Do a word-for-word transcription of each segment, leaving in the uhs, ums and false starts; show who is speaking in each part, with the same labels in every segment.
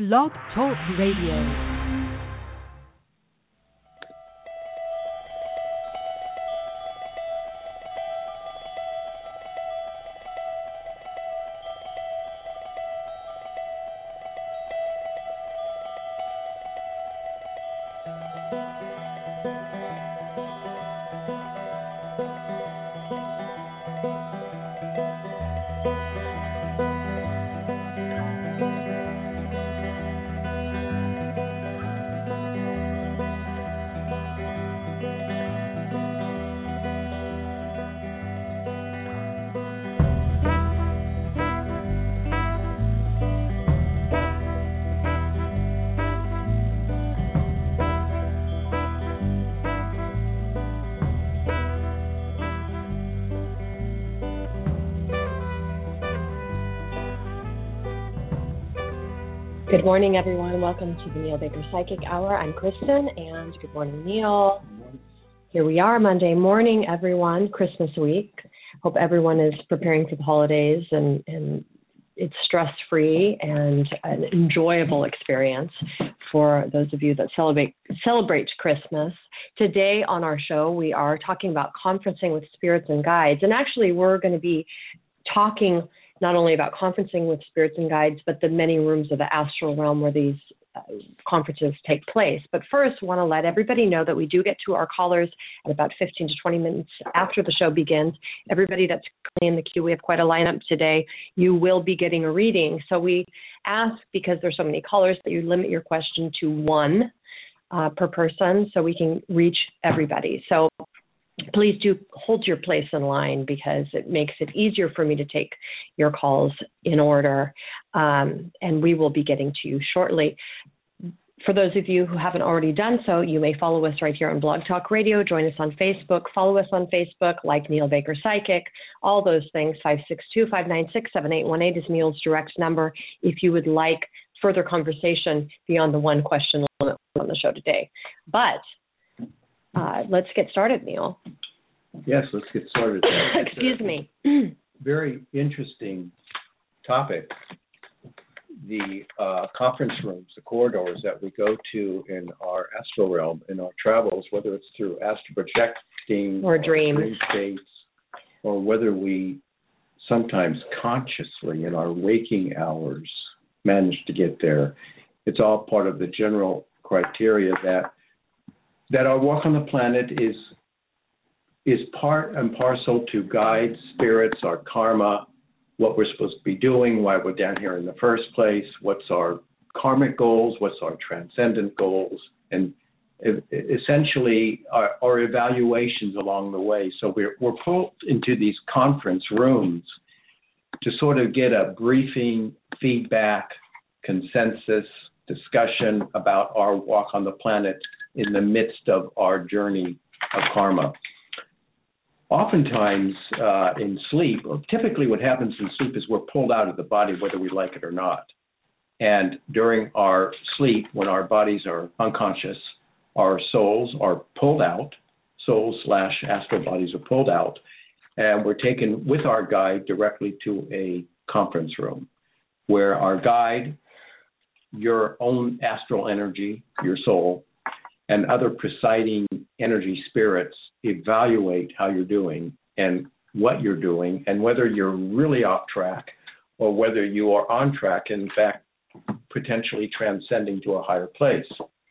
Speaker 1: Blog Talk Radio.
Speaker 2: Good morning, everyone. Welcome to the Neil Baker Psychic Hour. I'm Kristen, and good morning, Neil. Here we are, Monday morning, everyone, Christmas week. Hope everyone is preparing for the holidays, and, and it's stress-free and an enjoyable experience for those of you that celebrate celebrate Christmas. Today on our show, we are talking about conferencing with spirits and guides, and actually we're going to be talking not only about conferencing with spirits and guides, but the many rooms of the astral realm where these uh, conferences take place. But first, I want to let everybody know that we do get to our callers at about fifteen to twenty minutes after the show begins. Everybody that's in the queue, we have quite a lineup today. You will be getting a reading. So we ask, because there's so many callers, that you limit your question to one uh, per person so we can reach everybody. So please do hold your place in line, because it makes it easier for me to take your calls in order, um, and we will be getting to you shortly. For those of you who haven't already done so, you may follow us right here on Blog Talk Radio, join us on Facebook, follow us on Facebook, like Neil Baker Psychic, all those things. five six two, five nine six, seven eight one eight is Neil's direct number if you would like further conversation beyond the one question limit on the show today. But Uh, let's get started, Neil.
Speaker 3: Yes, let's get started.
Speaker 2: Excuse me.
Speaker 3: Very interesting topic. The uh, conference rooms, the corridors that we go to in our astral realm, in our travels, whether it's through astral projecting
Speaker 2: or dreams,
Speaker 3: dream states, or whether we sometimes consciously in our waking hours manage to get there. It's all part of the general criteria that that our walk on the planet is is part and parcel to guides, spirits, our karma, what we're supposed to be doing, why we're down here in the first place, what's our karmic goals, what's our transcendent goals, and essentially our, our evaluations along the way. So we're, we're pulled into these conference rooms to sort of get a briefing, feedback, consensus, discussion about our walk on the planet in the midst of our journey of karma. Oftentimes uh, in sleep, or typically what happens in sleep is we're pulled out of the body whether we like it or not. And during our sleep, when our bodies are unconscious, our souls are pulled out, souls slash astral bodies are pulled out, and we're taken with our guide directly to a conference room where our guide, your own astral energy, your soul, and other presiding energy spirits evaluate how you're doing and what you're doing and whether you're really off track or whether you are on track, in fact, potentially transcending to a higher place.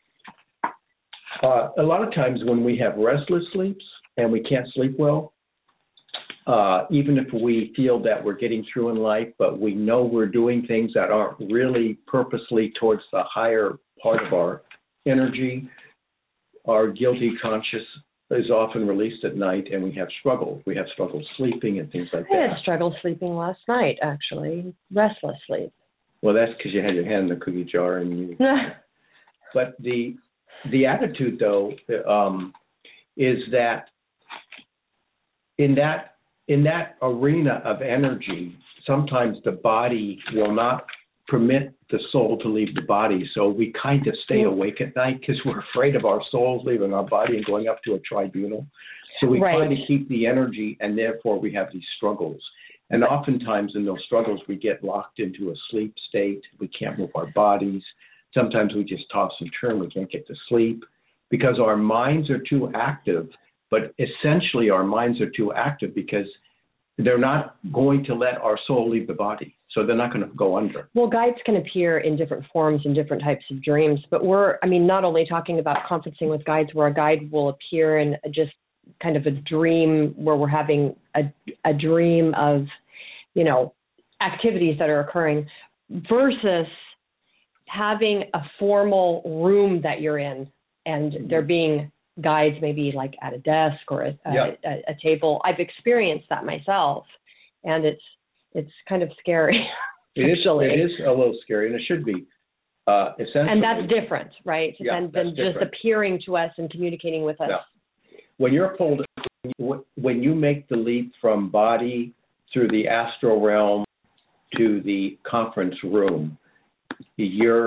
Speaker 3: Uh, a lot of times when we have restless sleeps and we can't sleep well, uh, even if we feel that we're getting through in life, but we know we're doing things that aren't really purposely towards the higher part of our energy, our guilty conscious is often released at night, and we have struggle. We have struggle sleeping and things like that.
Speaker 2: I had struggle sleeping last night, actually. Restless sleep.
Speaker 3: Well, that's because you had your hand in the cookie jar. and you. But the the attitude, though, um, is that in that in that arena of energy, sometimes the body will not permit the soul to leave the body. So we kind of stay awake at night because we're afraid of our souls leaving our body and going up to a tribunal. So we
Speaker 2: right.
Speaker 3: try to keep the energy, and therefore we have these struggles. And oftentimes in those struggles, we get locked into a sleep state. We can't move our bodies. Sometimes we just toss and turn. We can't get to sleep because our minds are too active. But essentially, our minds are too active because they're not going to let our soul leave the body. So they're not going to go under.
Speaker 2: Well, guides can appear in different forms in different types of dreams. But we're, I mean, not only talking about conferencing with guides where a guide will appear in just kind of a dream where we're having a, a dream of, you know, activities that are occurring versus having a formal room that you're in and there being guides maybe like at a desk or a,
Speaker 3: yeah.
Speaker 2: a, a, a table. I've experienced that myself, and it's it's kind of scary.
Speaker 3: It is, it is a little scary, and it should be. Uh, essentially,
Speaker 2: and that's different, right?
Speaker 3: Yeah,
Speaker 2: than than just
Speaker 3: different.
Speaker 2: appearing to us and communicating with us.
Speaker 3: No. When you're pulled, when you make the leap from body through the astral realm to the conference room, you're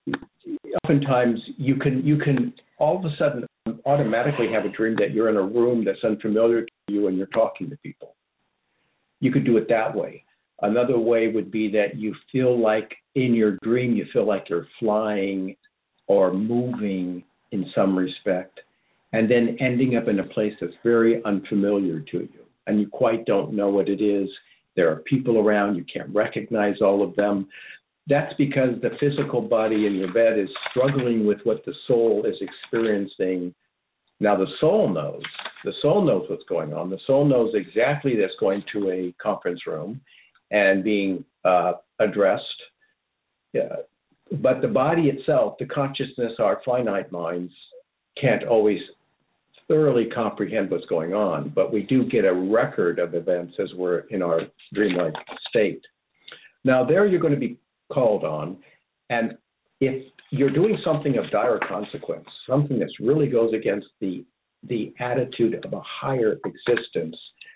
Speaker 3: oftentimes you can you can all of a sudden automatically have a dream that you're in a room that's unfamiliar to you and you're talking to people. You could do it that way. Another way would be that you feel like in your dream you feel like you're flying or moving in some respect, and then ending up in a place that's very unfamiliar to you and you quite don't know what it is. There are people around, you can't recognize all of them. That's because the physical body in your bed is struggling with what the soul is experiencing. Now, the soul knows. The soul knows what's going on. The soul knows exactly that's going to a conference room and being uh, addressed. Yeah. But the body itself, the consciousness, our finite minds, can't always thoroughly comprehend what's going on. But we do get a record of events as we're in our dreamlike state. Now, there you're going to be called on, and if you're doing something of dire consequence, something that really goes against the the attitude of a higher existence,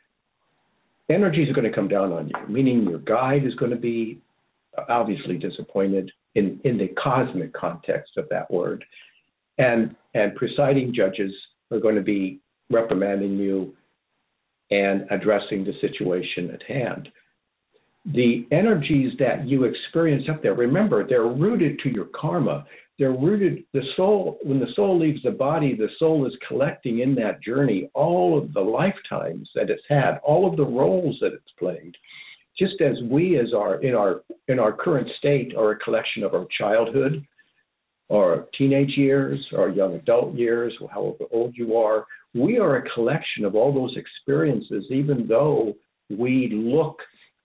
Speaker 3: energies are going to come down on you, meaning your guide is going to be obviously disappointed in, in the cosmic context of that word, and and presiding judges are going to be reprimanding you and addressing the situation at hand. The energies that you experience up there, remember, they're rooted to your karma. They're rooted, the soul, when the soul leaves the body, the soul is collecting in that journey all of the lifetimes that it's had, all of the roles that it's played. Just as we, as our in our in our current state, are a collection of our childhood, or teenage years, or young adult years, or however old you are, we are a collection of all those experiences, even though we look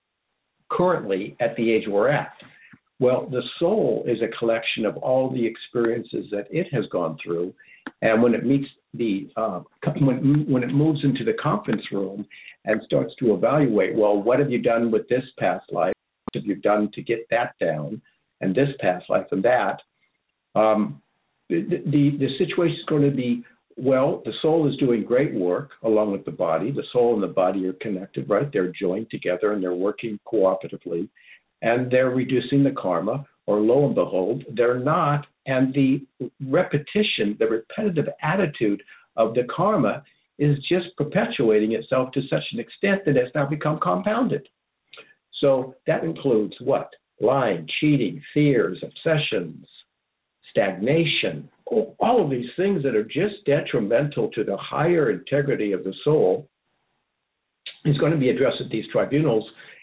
Speaker 3: currently at the age we're at. Well, the soul is a collection of all the experiences that it has gone through, and when it meets the uh, when when it moves into the conference room and starts to evaluate, well, what have you done with this past life? What have you done to get that down, and this past life and that? Um, the, the the situation is going to be, well, the soul is doing great work along with the body. The soul and the body are connected, right? They're joined together and they're working cooperatively, and they're reducing the karma, or lo and behold, they're not. And the repetition, the repetitive attitude of the karma is just perpetuating itself to such an extent that it's now become compounded. So that includes what? Lying, cheating, fears, obsessions, stagnation, all of these things that are just detrimental to the higher integrity of the soul is going to be addressed at these tribunals,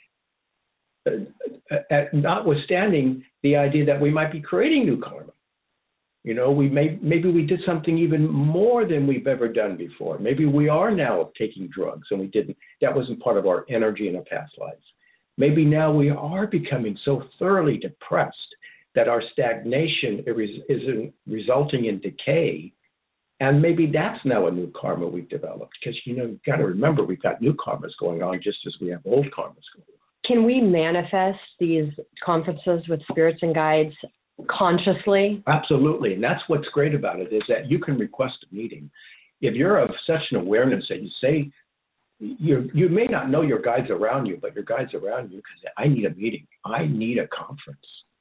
Speaker 3: uh, at, notwithstanding the idea that we might be creating new karma. You know, we may maybe we did something even more than we've ever done before. Maybe we are now taking drugs and we didn't. That wasn't part of our energy in our past lives. Maybe now we are becoming so thoroughly depressed that our stagnation is resulting in decay, and maybe that's now a new karma we've developed. Because, you know, you've got to remember, we've got new karmas going on just as we have old karmas going on.
Speaker 2: Can we manifest these conferences with spirits and guides consciously?
Speaker 3: Absolutely, and that's what's great about it, is that you can request a meeting. If you're of such an awareness that you say, you you may not know your guides around you, but your guides around you can say, I need a meeting, I need a conference.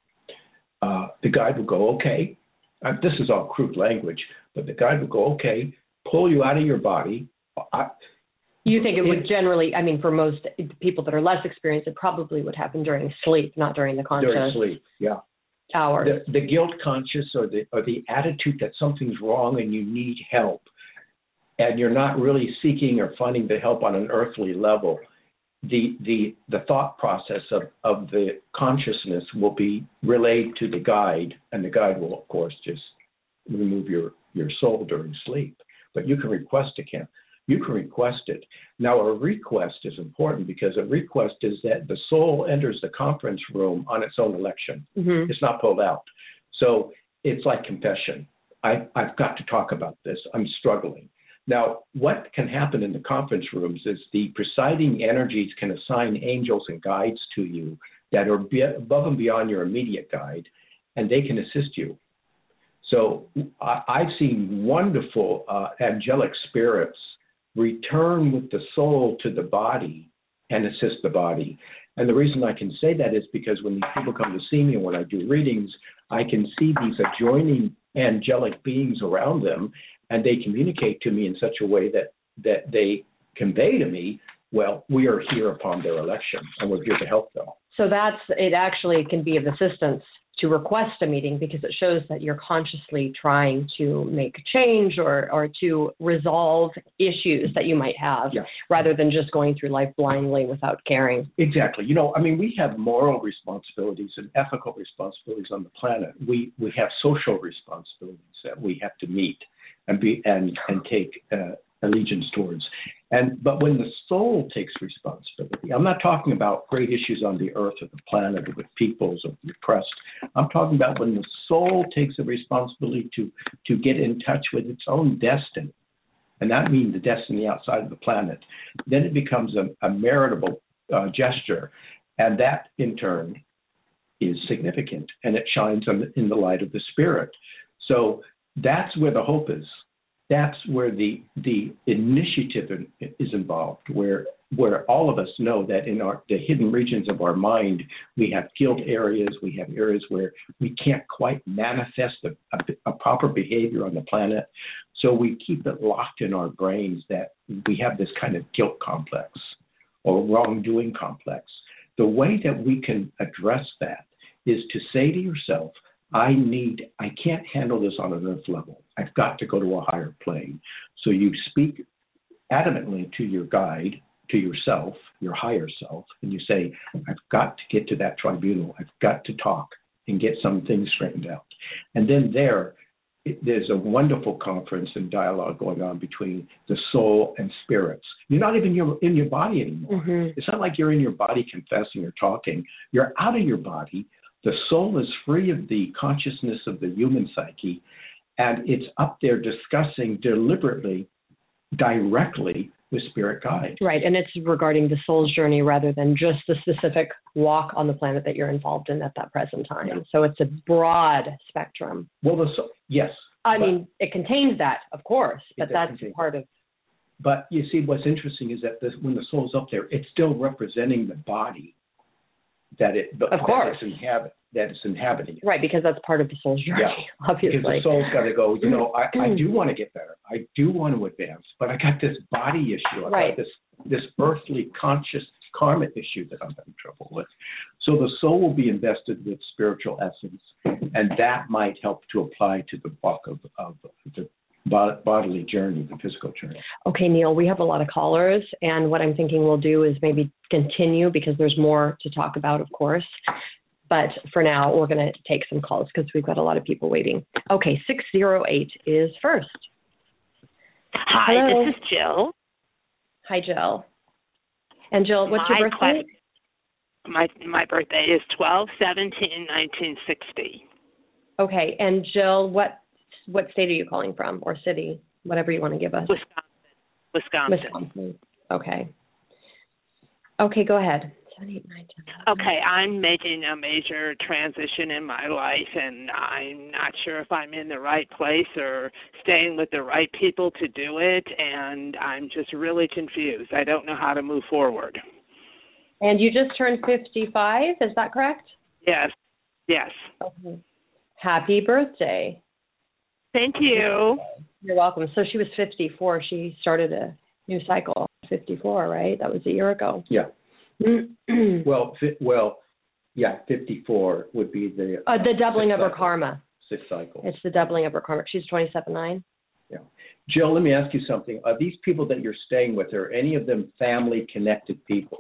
Speaker 3: Uh, the guide will go, okay, uh, this is all crude language, but the guide will go, okay, pull you out of your body. I,
Speaker 2: you think it would generally, I mean, for most people that are less experienced, it probably would happen during sleep, not during the conscious.
Speaker 3: During sleep, yeah.
Speaker 2: hours.
Speaker 3: The, the guilt conscious or the or the attitude that something's wrong and you need help, and you're not really seeking or finding the help on an earthly level, the the the thought process of, of the consciousness will be relayed to the guide, and the guide will, of course, just remove your, your soul during sleep. But you can request it, Kim. You can request it. Now, a request is important because a request is that the soul enters the conference room on its own election.
Speaker 2: Mm-hmm.
Speaker 3: It's not pulled out. So it's like confession. I, I've got to talk about this. I'm struggling. Now, what can happen in the conference rooms is the presiding energies can assign angels and guides to you that are be above and beyond your immediate guide, and they can assist you. So I, I've seen wonderful uh, angelic spirits return with the soul to the body and assist the body. And the reason I can say that is because when these people come to see me and when I do readings, I can see these adjoining angelic beings around them, and they communicate to me in such a way that, that they convey to me, well, we are here upon their election, and we're here to help them.
Speaker 2: So that's, it actually can be of assistance to request a meeting because it shows that you're consciously trying to make a change or, or to resolve issues that you might have,
Speaker 3: yeah.
Speaker 2: rather than just going through life blindly without caring.
Speaker 3: Exactly. You know, I mean, we have moral responsibilities and ethical responsibilities on the planet. We we have social responsibilities that we have to meet and be and and take uh, allegiance towards. And but when the soul takes responsibility, I'm not talking about great issues on the earth or the planet or with peoples or the oppressed. I'm talking about when the soul takes the responsibility to to get in touch with its own destiny, and that means the destiny outside of the planet. Then it becomes a, a meritable uh, gesture, and that in turn is significant, and it shines on the, in the light of the spirit. So that's where the hope is. That's where the the initiative is involved, where where all of us know that in our the hidden regions of our mind, we have guilt areas, we have areas where we can't quite manifest a, a, a proper behavior on the planet. So we keep it locked in our brains that we have this kind of guilt complex or wrongdoing complex. The way that we can address that is to say to yourself, I need, I can't handle this on an earth level. I've got to go to a higher plane. So you speak adamantly to your guide, to yourself, your higher self, and you say, I've got to get to that tribunal. I've got to talk and get some things straightened out. And then there, it, there's a wonderful conference and dialogue going on between the soul and spirits. You're not even your, in your body anymore. Mm-hmm. It's not like you're in your body confessing or talking. You're out of your body. The soul is free of the consciousness of the human psyche, and it's up there discussing deliberately, directly with spirit guide.
Speaker 2: Right, and it's regarding the soul's journey rather than just the specific walk on the planet that you're involved in at that present time. Yeah. So it's a broad spectrum.
Speaker 3: Well, the soul, yes.
Speaker 2: I mean, it contains that, of course, but that's part of...
Speaker 3: But you see, what's interesting is that this, when the soul's up there, it's still representing the body. That it,
Speaker 2: of course,
Speaker 3: that it's, inhabit, that it's inhabiting.
Speaker 2: Right, because that's part of the soul's journey,
Speaker 3: yeah.
Speaker 2: obviously.
Speaker 3: Because the soul's got to go, you know, I, I do want to get better. I do want to advance, but I got this body issue. I
Speaker 2: right.
Speaker 3: got this this earthly conscious karma issue that I'm having trouble with. So the soul will be invested with spiritual essence, and that might help to apply to the walk of, of the bodily journey, the physical journey.
Speaker 2: Okay, Neil, we have a lot of callers, and what I'm thinking we'll do is maybe continue because there's more to talk about, of course. But for now, we're going to take some calls because we've got a lot of people waiting. Okay, six zero eight is first.
Speaker 4: Hi,
Speaker 2: Hello.
Speaker 4: This is Jill.
Speaker 2: Hi, Jill. And Jill, what's
Speaker 4: my
Speaker 2: your birthday?
Speaker 4: My my birthday is twelve seventeen nineteen sixty.
Speaker 2: Okay, and Jill, what what state are you calling from, or city, whatever you want to give us?
Speaker 4: Wisconsin. Wisconsin.
Speaker 2: Wisconsin. Okay. Okay, go ahead. Seven, eight, nine, ten,
Speaker 4: okay, I'm making a major transition in my life, and I'm not sure if I'm in the right place or staying with the right people to do it, and I'm just really confused. I don't know how to move forward.
Speaker 2: And you just turned fifty-five, is that correct?
Speaker 4: Yes. Yes.
Speaker 2: Okay. Happy birthday.
Speaker 4: Thank you.
Speaker 2: You're welcome. So she was fifty-four. She started a new cycle, fifty-four, right? That was a year ago.
Speaker 3: Yeah. well, well, Yeah, fifty-four would be the...
Speaker 2: Uh, the doubling of her
Speaker 3: cycle.
Speaker 2: karma.
Speaker 3: Six cycles.
Speaker 2: It's the doubling of her karma. She's twenty-seven nine.
Speaker 3: Yeah. Jill, let me ask you something. Are these people that you're staying with, are any of them family-connected people?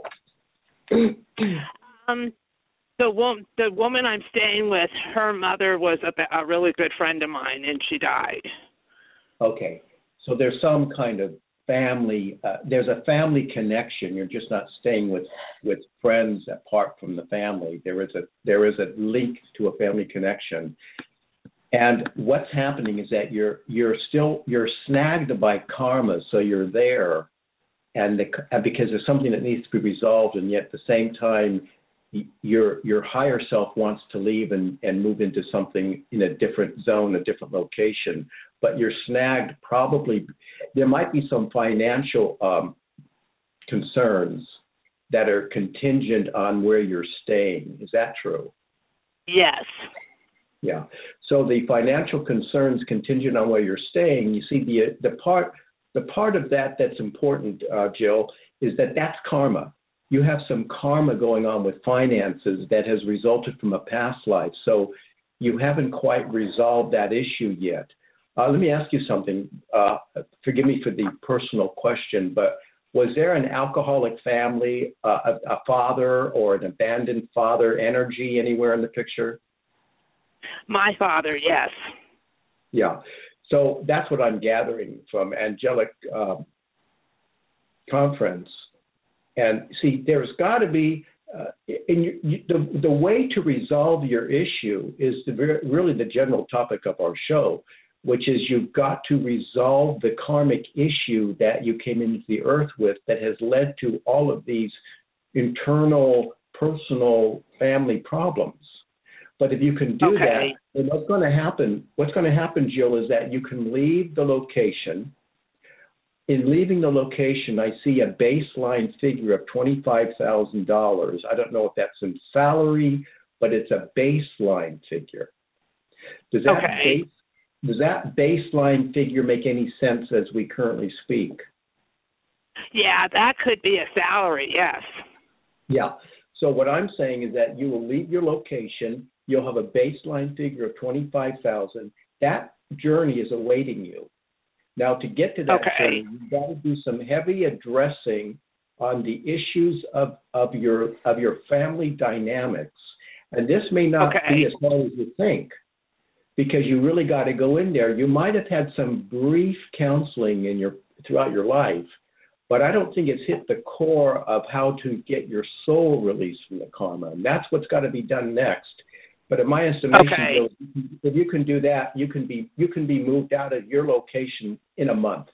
Speaker 4: um, the, wo- the woman I'm staying with, her mother was a, a really good friend of mine, and she died.
Speaker 3: Okay. So there's some kind of family, uh, there's a family connection. You're just not staying with, with friends apart from the family. There is a there is a link to a family connection. And what's happening is that you're you're still you're snagged by karma, so you're there, and the, because there's something that needs to be resolved, and yet at the same time, your your higher self wants to leave and, and move into something in a different zone, a different location, but you're snagged. Probably there might be some financial um, concerns that are contingent on where you're staying. Is that true?
Speaker 4: Yes.
Speaker 3: Yeah. So the financial concerns contingent on where you're staying. You see, the the part the part of that that's important, uh, Jill, is that that's karma. You have some karma going on with finances that has resulted from a past life. So you haven't quite resolved that issue yet. Uh, let me ask you something. Uh, forgive me for the personal question, but was there an alcoholic family, uh, a, a father or an abandoned father energy anywhere in the picture?
Speaker 4: My father, yes.
Speaker 3: Yeah. So that's what I'm gathering from angelic uh, conference. And see, there's got to be, uh, in you, you, the, the way to resolve your issue is the, really the general topic of our show, which is you've got to resolve the karmic issue that you came into the earth with that has led to all of these internal, personal, family problems. But if you can do
Speaker 4: okay.
Speaker 3: that, then what's going to happen, what's going to happen, Jill, is that you can leave the location. In leaving the location, I see a baseline figure of twenty-five thousand dollars. I don't know if that's in salary, but it's a baseline figure. Does that,
Speaker 4: okay.
Speaker 3: base, does that baseline figure make any sense as we currently speak?
Speaker 4: Yeah, that could be a salary, yes.
Speaker 3: Yeah. So what I'm saying is that you will leave your location. You'll have a baseline figure of twenty-five thousand dollars. That journey is awaiting you. Now, to get to that
Speaker 4: okay.
Speaker 3: journey, you've got to do some heavy addressing on the issues of, of your of your family dynamics. And this may not
Speaker 4: okay.
Speaker 3: be as hard as you think, because you really got to go in there. You might have had some brief counseling in your throughout your life, but I don't think it's hit the core of how to get your soul released from the karma. And that's what's got to be done next. But in my estimation,
Speaker 4: okay.
Speaker 3: Bill, if you can do that, you can be you can be moved out of your location in a month.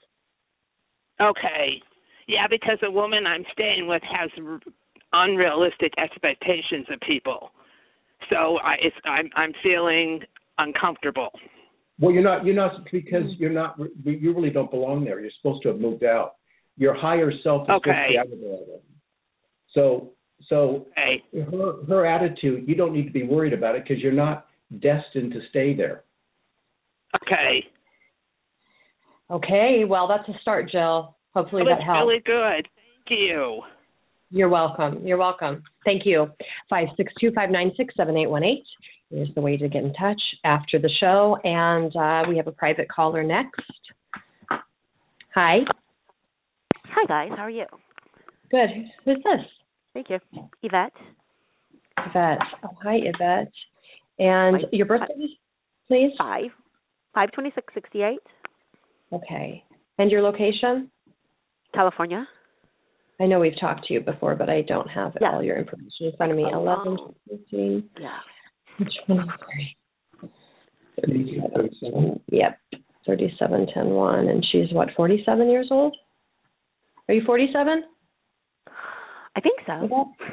Speaker 4: Okay. Yeah, because the woman I'm staying with has unrealistic expectations of people, so I, it's, I'm I'm feeling uncomfortable.
Speaker 3: Well, you're not you're not because you're not you really don't belong there. You're supposed to have moved out. Your higher self is
Speaker 4: okay.
Speaker 3: supposed to be out of there. So. So
Speaker 4: okay.
Speaker 3: her, her attitude, you don't need to be worried about it because you're not destined to stay there.
Speaker 4: Okay.
Speaker 2: Okay, well, that's a start, Jill. Hopefully that,
Speaker 4: that
Speaker 2: helps.
Speaker 4: Really good. Thank you.
Speaker 2: You're welcome. You're welcome. Thank you. five six two, five nine six, seven eight one eight is the way to get in touch after the show. And uh, we have a private caller next. Hi.
Speaker 5: Hi, guys. How are you?
Speaker 2: Good. Who's this?
Speaker 5: Thank you. Yvette.
Speaker 2: Yvette. Oh, hi, Yvette. And
Speaker 5: Five,
Speaker 2: your birthday, please?
Speaker 5: Five. five twenty-six sixty-eight.
Speaker 2: Okay. And your location?
Speaker 5: California.
Speaker 2: I know we've talked to you before, but I don't have
Speaker 5: yeah.
Speaker 2: all your information in front of me.
Speaker 5: Oh,
Speaker 2: eleven,
Speaker 5: wow.
Speaker 2: fifteen.
Speaker 5: Yeah.
Speaker 2: Which one is thirty-seven. Yep. thirty-seven, ten, one. And she's, what, forty-seven years old? Are you forty-seven?
Speaker 5: I think so.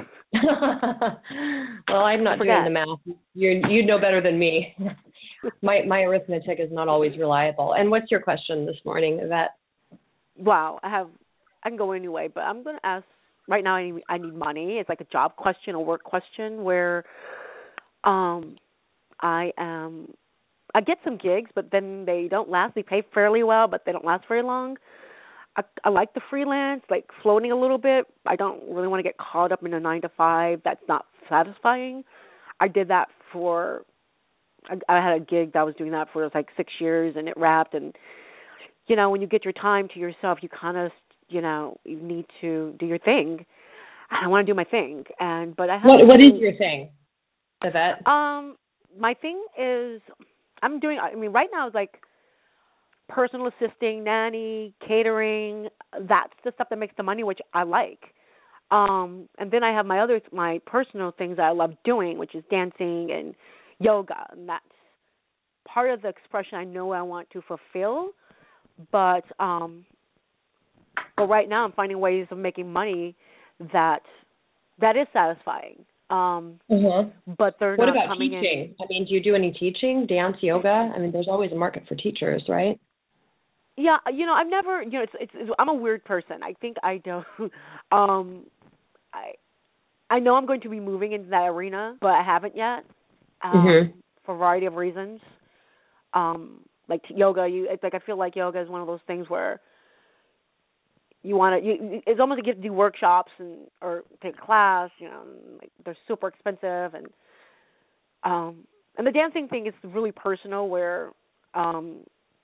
Speaker 2: Well, I'm not doing the math. You you know better than me. my my arithmetic is not always reliable. And what's your question this morning, Yvette?
Speaker 5: Wow, I have I can go anyway, but I'm going to ask right now. I need, I need money. It's like a job question, a work question, where um I am I get some gigs, but then they don't last. They pay fairly well, but they don't last very long. I, I like the freelance, like floating a little bit. I don't really want to get caught up in a nine to five. That's not satisfying. I did that for, I, I had a gig that I was doing that for like six years, and it wrapped. And, you know, when you get your time to yourself, you kind of, you know, you need to do your thing. I want to do my thing. And, but I have
Speaker 2: What, what is your thing, Yvette?
Speaker 5: Um, my thing is, I'm doing, I mean, right now it's like personal assisting, nanny, catering. That's the stuff that makes the money, which I like. Um, and then I have my other, my personal things that I love doing, which is dancing and yoga. And that's part of the expression I know I want to fulfill. But, um, but right now I'm finding ways of making money that that is satisfying. Um,
Speaker 2: mm-hmm.
Speaker 5: But they're
Speaker 2: what
Speaker 5: not
Speaker 2: about
Speaker 5: coming
Speaker 2: teaching?
Speaker 5: in.
Speaker 2: I mean, do you do any teaching, dance, yoga? I mean, there's always a market for teachers, right?
Speaker 5: Yeah, you know, I've never, you know, it's, it's, it's I'm a weird person. I think I don't. Um, I I know I'm going to be moving into that arena, but I haven't yet, um,
Speaker 2: mm-hmm.
Speaker 5: for a variety of reasons. Um, like yoga, you, it's like I feel like yoga is one of those things where you want to. You, it's almost like you get to do workshops and or take a class. You know, and, like they're super expensive, and um, and the dancing thing is really personal. Where um,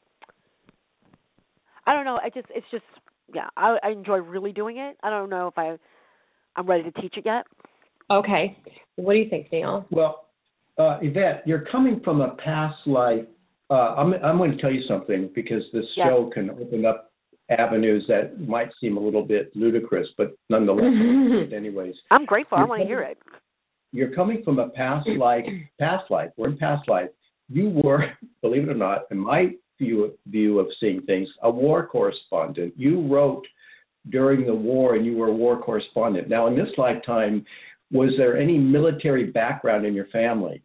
Speaker 5: I don't know. I just it's just yeah. I, I enjoy really doing it. I don't know if I I'm ready to teach it yet.
Speaker 2: Okay. What do you think, Neil?
Speaker 3: Well, uh, Yvette, you're coming from a past life. Uh, I'm I'm going to tell you something because this
Speaker 5: yeah.
Speaker 3: show can open up avenues that might seem a little bit ludicrous, but nonetheless, anyways.
Speaker 5: I'm grateful.
Speaker 3: I
Speaker 5: want to hear it.
Speaker 3: You're coming from a past life, past life, we're in past life. You were, believe it or not, in my view, view of seeing things, a war correspondent. You wrote during the war and you were a war correspondent. Now, in this lifetime, was there any military background in your family?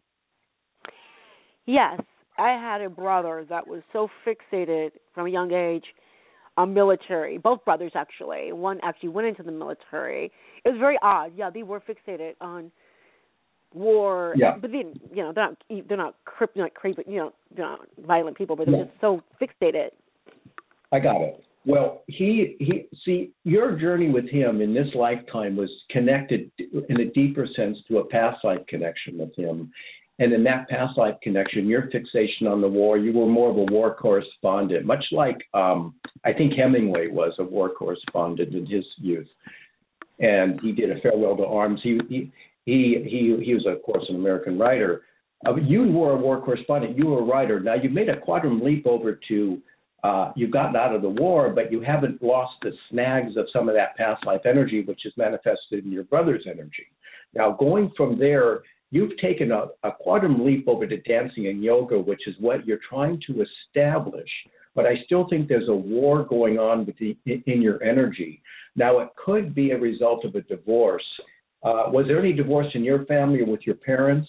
Speaker 5: Yes. I had a brother that was so fixated from a young age on military. Both brothers, actually. One actually went into the military. It was very odd. Yeah, they were fixated on war.
Speaker 3: Yeah.
Speaker 5: But then, you know, they're not they're not crip, not creepy, you know, they're not violent people, but they're yeah. just so fixated.
Speaker 3: I got it. Well, he he see your journey with him in this lifetime was connected in a deeper sense to a past life connection with him. And in that past life connection, your fixation on the war, you were more of a war correspondent, much like um, I think Hemingway was a war correspondent in his youth. And he did A Farewell to Arms. He he he he, he was, of course, an American writer. Uh, you were a war correspondent. You were a writer. Now, you've made a quantum leap over to, uh, you've gotten out of the war, but you haven't lost the snags of some of that past life energy, which is manifested in your brother's energy. Now, going from there, you've taken a, a quantum leap over to dancing and yoga, which is what you're trying to establish. But I still think there's a war going on with the, in your energy. Now, it could be a result of a divorce. Uh, was there any divorce in your family or with your parents?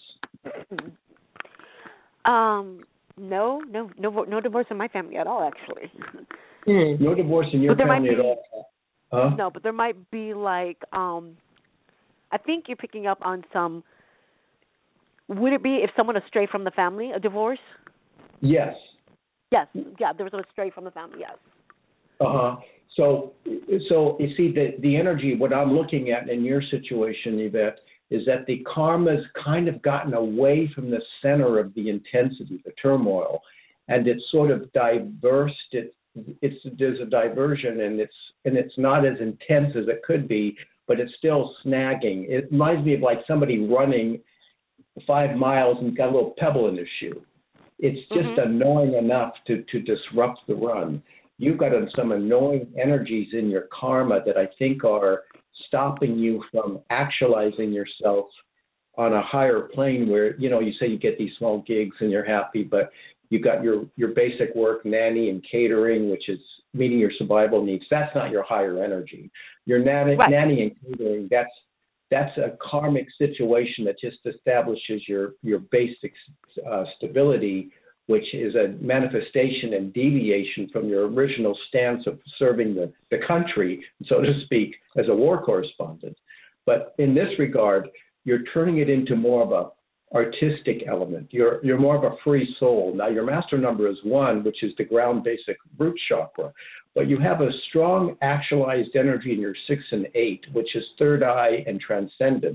Speaker 5: Um, no, no, no, no divorce in my family at all, actually.
Speaker 3: Mm. No divorce in your family
Speaker 5: be,
Speaker 3: at all? Huh?
Speaker 5: No, but there might be like, um, I think you're picking up on some. Would it be if someone astray from the family, a divorce?
Speaker 3: Yes.
Speaker 5: Yes. Yeah, there was a stray from the family, yes.
Speaker 3: Uh-huh. So, so you see, the, the energy, what I'm looking at in your situation, Yvette, is that the karma's kind of gotten away from the center of the intensity, the turmoil, and it's sort of diversed. It, it's there's a diversion, and it's and it's not as intense as it could be, but it's still snagging. It reminds me of like somebody running five miles and got a little pebble in his shoe. It's just mm-hmm. annoying enough to, to disrupt the run. You've got some annoying energies in your karma that I think are stopping you from actualizing yourself on a higher plane where, you know, you say you get these small gigs and you're happy, but you've got your, your basic work, nanny and catering, which is meeting your survival needs. That's not your higher energy. Your nanny,
Speaker 5: right.
Speaker 3: nanny and catering, that's That's a karmic situation that just establishes your, your basic uh, stability, which is a manifestation and deviation from your original stance of serving the, the country, so to speak, as a war correspondent. But in this regard, you're turning it into more of a artistic element. You're you're more of a free soul. Now, your master number is one, which is the ground basic root chakra, but you have a strong actualized energy in your six and eight, which is third eye and transcendence.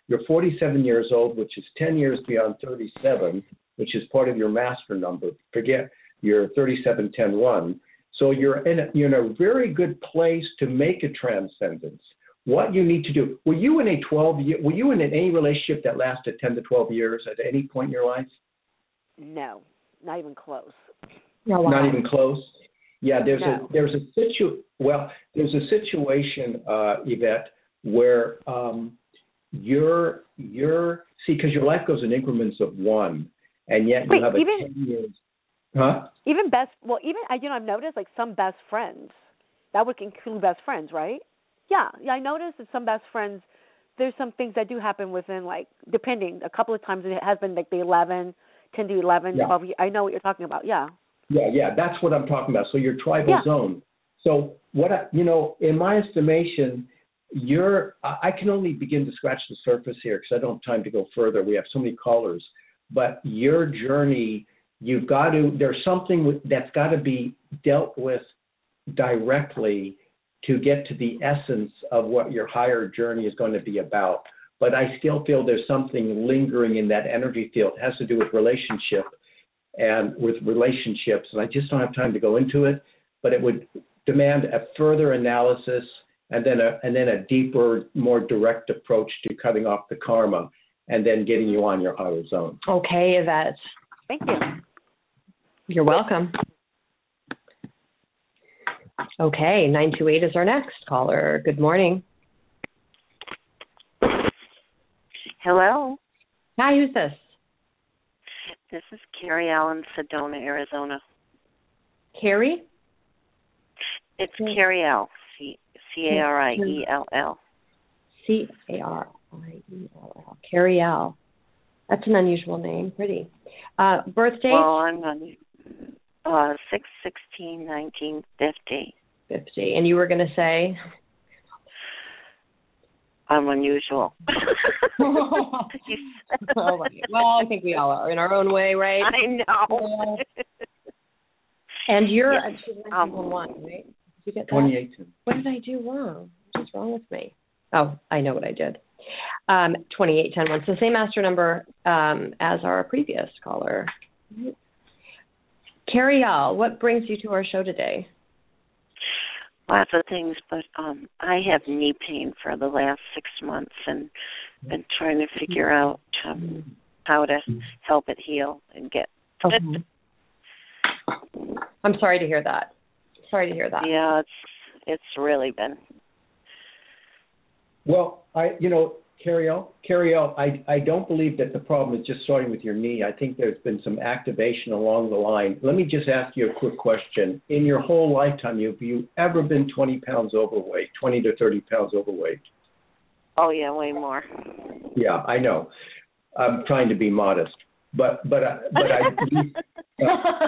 Speaker 3: You're forty-seven years old, which is ten years beyond thirty-seven, which is part of your master number. Forget your thirty-seven ten one. So you're in a, you're in a very good place to make a transcendence. What you need to do, were you in a twelve year, were you in any relationship that lasted ten to twelve years at any point in your life?
Speaker 5: No, not even close.
Speaker 2: No, wow.
Speaker 3: Not even close? Yeah, there's
Speaker 5: No.
Speaker 3: a there's a situ well, there's a situation, uh, Yvette, where um, you're you're see, because your life goes in increments of one, and yet
Speaker 5: Wait,
Speaker 3: you have a
Speaker 5: even,
Speaker 3: ten years. Huh?
Speaker 5: Even best, well, even, you know, I've noticed like some best friends, that would include best friends, right? Yeah, yeah, I noticed that some best friends, there's some things that do happen within, like, depending, a couple of times it has been like the eleven, ten to eleven,
Speaker 3: Yeah.
Speaker 5: twelve, I know what you're talking about, yeah.
Speaker 3: Yeah, yeah, that's what I'm talking about. So your tribal
Speaker 5: Yeah.
Speaker 3: zone. So what I, you know, in my estimation, you're. I I can only begin to scratch the surface here because I don't have time to go further. We have so many callers, but your journey, you've got to. There's something with, that's got to be dealt with directly to get to the essence of what your higher journey is going to be about. But I still feel there's something lingering in that energy field. It has to do with relationship and with relationships. And I just don't have time to go into it, but it would demand a further analysis and then a, and then a deeper, more direct approach to cutting off the karma and then getting you on your higher zone.
Speaker 2: Okay, Yvette.
Speaker 5: Thank you.
Speaker 2: You're welcome. Okay, nine two eight is our next caller. Good morning.
Speaker 6: Hello.
Speaker 2: Hi, who's this?
Speaker 6: This is Carrie Allen, Sedona, Arizona.
Speaker 2: Carrie?
Speaker 6: It's Carrie L, C A R I E L L.
Speaker 2: C A R I E L L. Carrie L. That's an unusual name. Pretty. Uh, birth date?
Speaker 6: Well, I'm on uh, six sixteen nineteen fifty.
Speaker 2: fifty. And you were going to say?
Speaker 6: I'm unusual.
Speaker 2: Oh, well, I think we all are in our own way, right?
Speaker 6: I know.
Speaker 2: And you're
Speaker 6: Yes.
Speaker 2: um, one, right? Did you get that?
Speaker 3: twenty-eight.
Speaker 2: What did I do wrong? What's wrong with me? Oh, I know what I did. Um, twenty-eight ten one. So same master number um, as our previous caller. Carrie L, what brings you to our show today?
Speaker 6: Lots of things, but um, I have knee pain for the last six months and been trying to figure out um, how to help it heal and get.
Speaker 2: Okay. I'm sorry to hear that. Sorry to hear that.
Speaker 6: Yeah, it's it's really been.
Speaker 3: Well, I, you know, Carrie L, Carrie L, I, I don't believe that the problem is just starting with your knee. I think there's been some activation along the line. Let me just ask you a quick question. In your whole lifetime, have you ever been twenty pounds overweight, twenty to thirty pounds overweight?
Speaker 6: Oh, yeah, way more.
Speaker 3: Yeah, I know. I'm trying to be modest. But, but, uh, but I...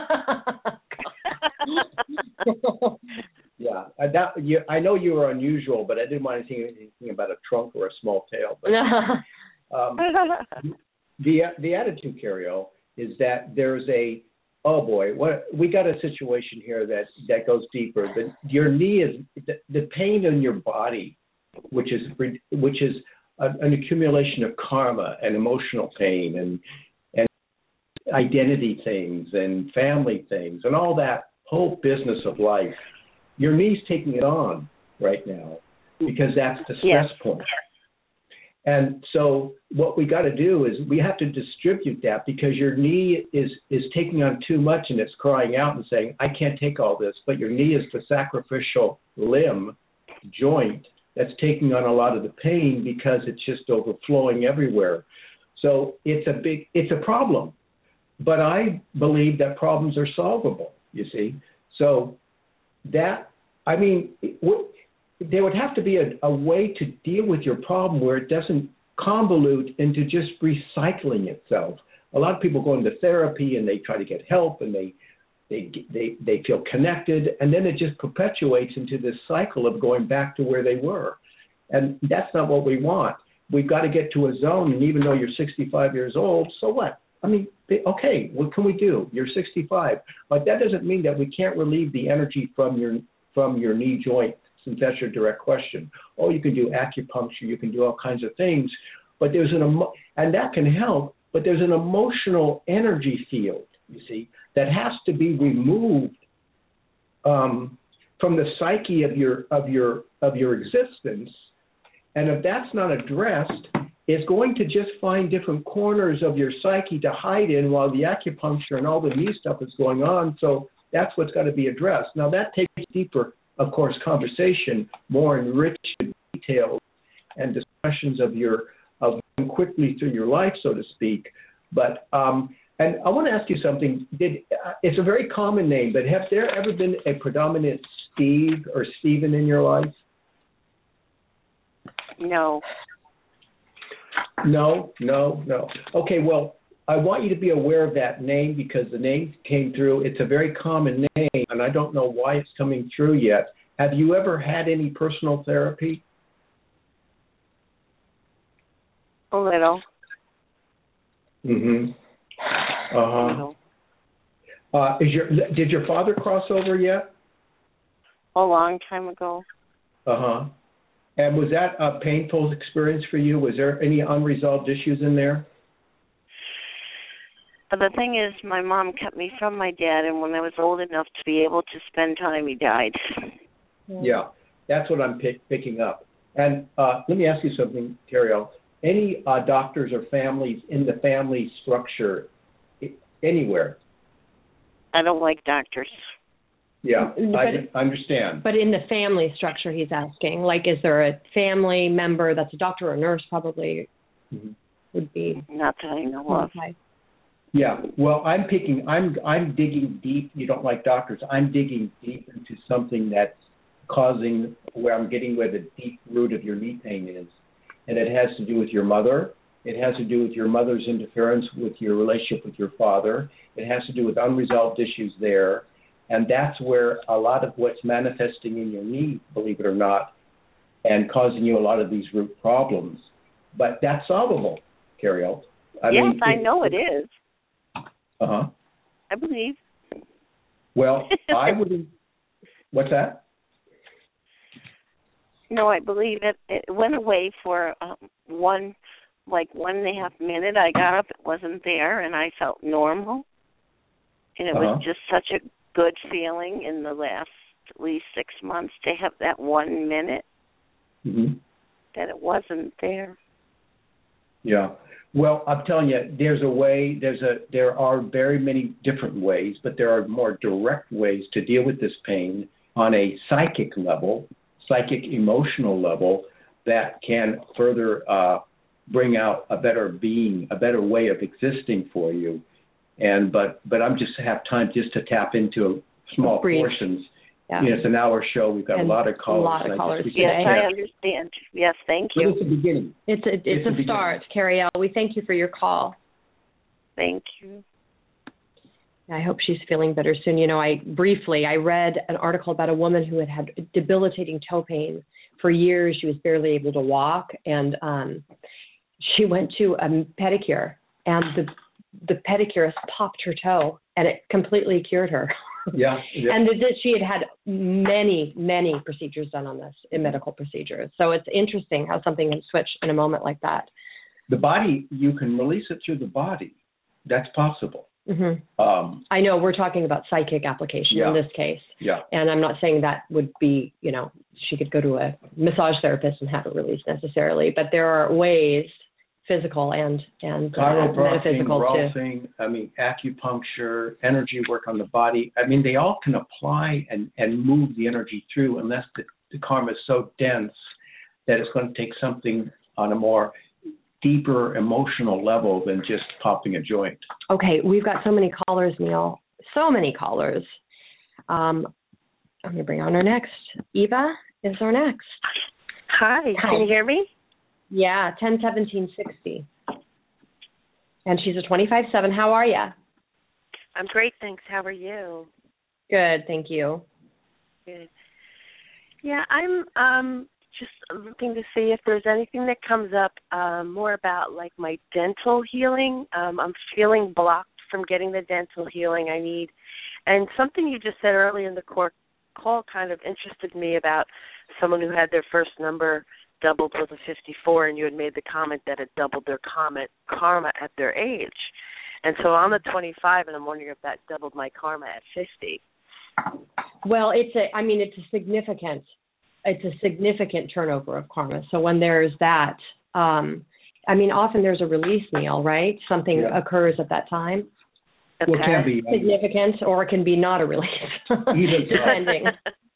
Speaker 3: Yeah, I, that, you, I know you were unusual, but I didn't want to say anything about a trunk or a small tail. But, um, the the attitude, Carrie-O, is that there's a, oh boy, what we got a situation here that, that goes deeper. The, your knee is, the, the pain in your body, which is which is a, an accumulation of karma and emotional pain and and identity things and family things and all that whole business of life. Your knee's taking it on right now because that's the stress
Speaker 6: yes.
Speaker 3: point. And so what we got to do is we have to distribute that because your knee is, is taking on too much and it's crying out and saying, I can't take all this. But your knee is the sacrificial limb, joint, that's taking on a lot of the pain because it's just overflowing everywhere. So it's a big, it's a problem. But I believe that problems are solvable, you see. So that, I mean, it, there would have to be a, a way to deal with your problem where it doesn't convolute into just recycling itself. A lot of people go into therapy and they try to get help and they they they they feel connected, and then it just perpetuates into this cycle of going back to where they were. And that's not what we want. We've got to get to a zone, and even though you're sixty-five years old, so what? I mean, okay, what can we do? You're sixty-five, but that doesn't mean that we can't relieve the energy from your from your knee joint, since that's your direct question. Oh, you can do acupuncture, you can do all kinds of things, but there's an emo- and that can help, but there's an emotional energy field, you see, that has to be removed um, from the psyche of your of your of your existence. And if that's not addressed, it's going to just find different corners of your psyche to hide in while the acupuncture and all the knee stuff is going on. So that's what's got to be addressed. Now that takes deeper, of course, conversation, more enriched details and discussions of your of going quickly through your life, so to speak. But um, and I want to ask you something. Did uh, it's a very common name, but have there ever been a predominant Steve or Stephen in your life?
Speaker 6: No.
Speaker 3: No, no, no. Okay, well, I want you to be aware of that name because the name came through. It's a very common name, and I don't know why it's coming through yet. Have you ever had any personal therapy?
Speaker 6: A little.
Speaker 3: Mm-hmm. Uh-huh.
Speaker 6: A little.
Speaker 3: Uh, is your, did your father cross over yet?
Speaker 6: A long time ago.
Speaker 3: Uh-huh. And was that a painful experience for you? Was there any unresolved issues in there?
Speaker 6: But the thing is, my mom kept me from my dad, and when I was old enough to be able to spend time, he died.
Speaker 3: Yeah, that's what I'm pick, picking up. And uh, let me ask you something, Teriel. Any uh, doctors or families in the family structure anywhere?
Speaker 6: I don't like doctors.
Speaker 3: Yeah,
Speaker 2: But,
Speaker 3: I, I understand.
Speaker 2: but in the family structure, he's asking, like, is there a family member that's a doctor or a nurse? Probably mm-hmm. would be.
Speaker 6: Not that I know of.
Speaker 3: Yeah, well, I'm picking. I'm I'm digging deep. You don't like doctors. I'm digging deep into something that's causing where I'm getting where the deep root of your knee pain is, and it has to do with your mother. It has to do with your mother's interference with your relationship with your father. It has to do with unresolved issues there. And that's where a lot of what's manifesting in your knee, believe it or not, and causing you a lot of these root problems. But that's solvable, Teriel. I
Speaker 6: yes,
Speaker 3: mean,
Speaker 6: I
Speaker 3: it,
Speaker 6: know it is.
Speaker 3: Uh-huh.
Speaker 6: I believe.
Speaker 3: Well, I would. What's that?
Speaker 6: No, I believe it. It went away for um, one, like one and a half minute. I got up, it wasn't there, and I felt normal. And it uh-huh. was just such a good feeling in the last at least six months to have that one minute
Speaker 3: mm-hmm.
Speaker 6: that it wasn't there.
Speaker 3: Yeah. Well, I'm telling you, there's a way, there's a, there are very many different ways, but there are more direct ways to deal with this pain on a psychic level, psychic emotional level that can further uh, bring out a better being, a better way of existing for you. And but but I'm just have time just to tap into small
Speaker 2: Brief.
Speaker 3: portions.
Speaker 2: Yeah.
Speaker 3: You know, it's an hour show. We've got
Speaker 2: and
Speaker 3: a lot of callers.
Speaker 2: A lot of callers
Speaker 3: just,
Speaker 2: today.
Speaker 6: Yes, I understand. Yes, thank you.
Speaker 3: But it's the beginning.
Speaker 2: It's a it's,
Speaker 3: it's
Speaker 2: a start, Teriel. We thank you for your call.
Speaker 6: Thank you.
Speaker 2: I hope she's feeling better soon. You know, I briefly I read an article about a woman who had had debilitating toe pain for years. She was barely able to walk, and um, she went to a pedicure, and the the pedicurist popped her toe, and it completely cured her.
Speaker 3: Yeah, yeah.
Speaker 2: And that she had had many, many procedures done on this, in medical procedures. So it's interesting how something can switch in a moment like that.
Speaker 3: The body, you can release it through the body. That's possible.
Speaker 2: Mm-hmm.
Speaker 3: Um,
Speaker 2: I know we're talking about psychic application
Speaker 3: yeah.
Speaker 2: in this case.
Speaker 3: Yeah.
Speaker 2: And I'm not saying that would be, you know, she could go to a massage therapist and have it released necessarily, but there are ways, physical and and uh, metaphysical
Speaker 3: too. I mean, acupuncture, energy work on the body. I mean, they all can apply and, and move the energy through unless the, the karma is so dense that it's going to take something on a more deeper emotional level than just popping a joint.
Speaker 2: Okay, we've got so many callers, Neil. So many callers. Um, I'm going to bring on our next. Eva is our next.
Speaker 7: Hi,
Speaker 2: Hi.
Speaker 7: Can you hear me?
Speaker 2: Yeah, ten seventeen sixty. And she's a twenty-five seven. How are you?
Speaker 7: I'm great, thanks. How are you?
Speaker 2: Good, thank you.
Speaker 7: Good. Yeah, I'm um, just looking to see if there's anything that comes up um, more about like my dental healing. Um, I'm feeling blocked from getting the dental healing I need. And something you just said earlier in the call kind of interested me about someone who had their first number doubled with a fifty-four, and you had made the comment that it doubled their karma, karma at their age. And so I'm a twenty-five, and I'm wondering if that doubled my karma at fifty.
Speaker 2: Well, it's a, I mean, it's a significant, it's a significant turnover of karma. So when there's that, um, I mean, often there's a release, Neil, right? Something yeah. occurs at that time.
Speaker 3: Okay. Well, it can be
Speaker 2: significant, or it can be not a release,
Speaker 3: Eva's,
Speaker 2: depending.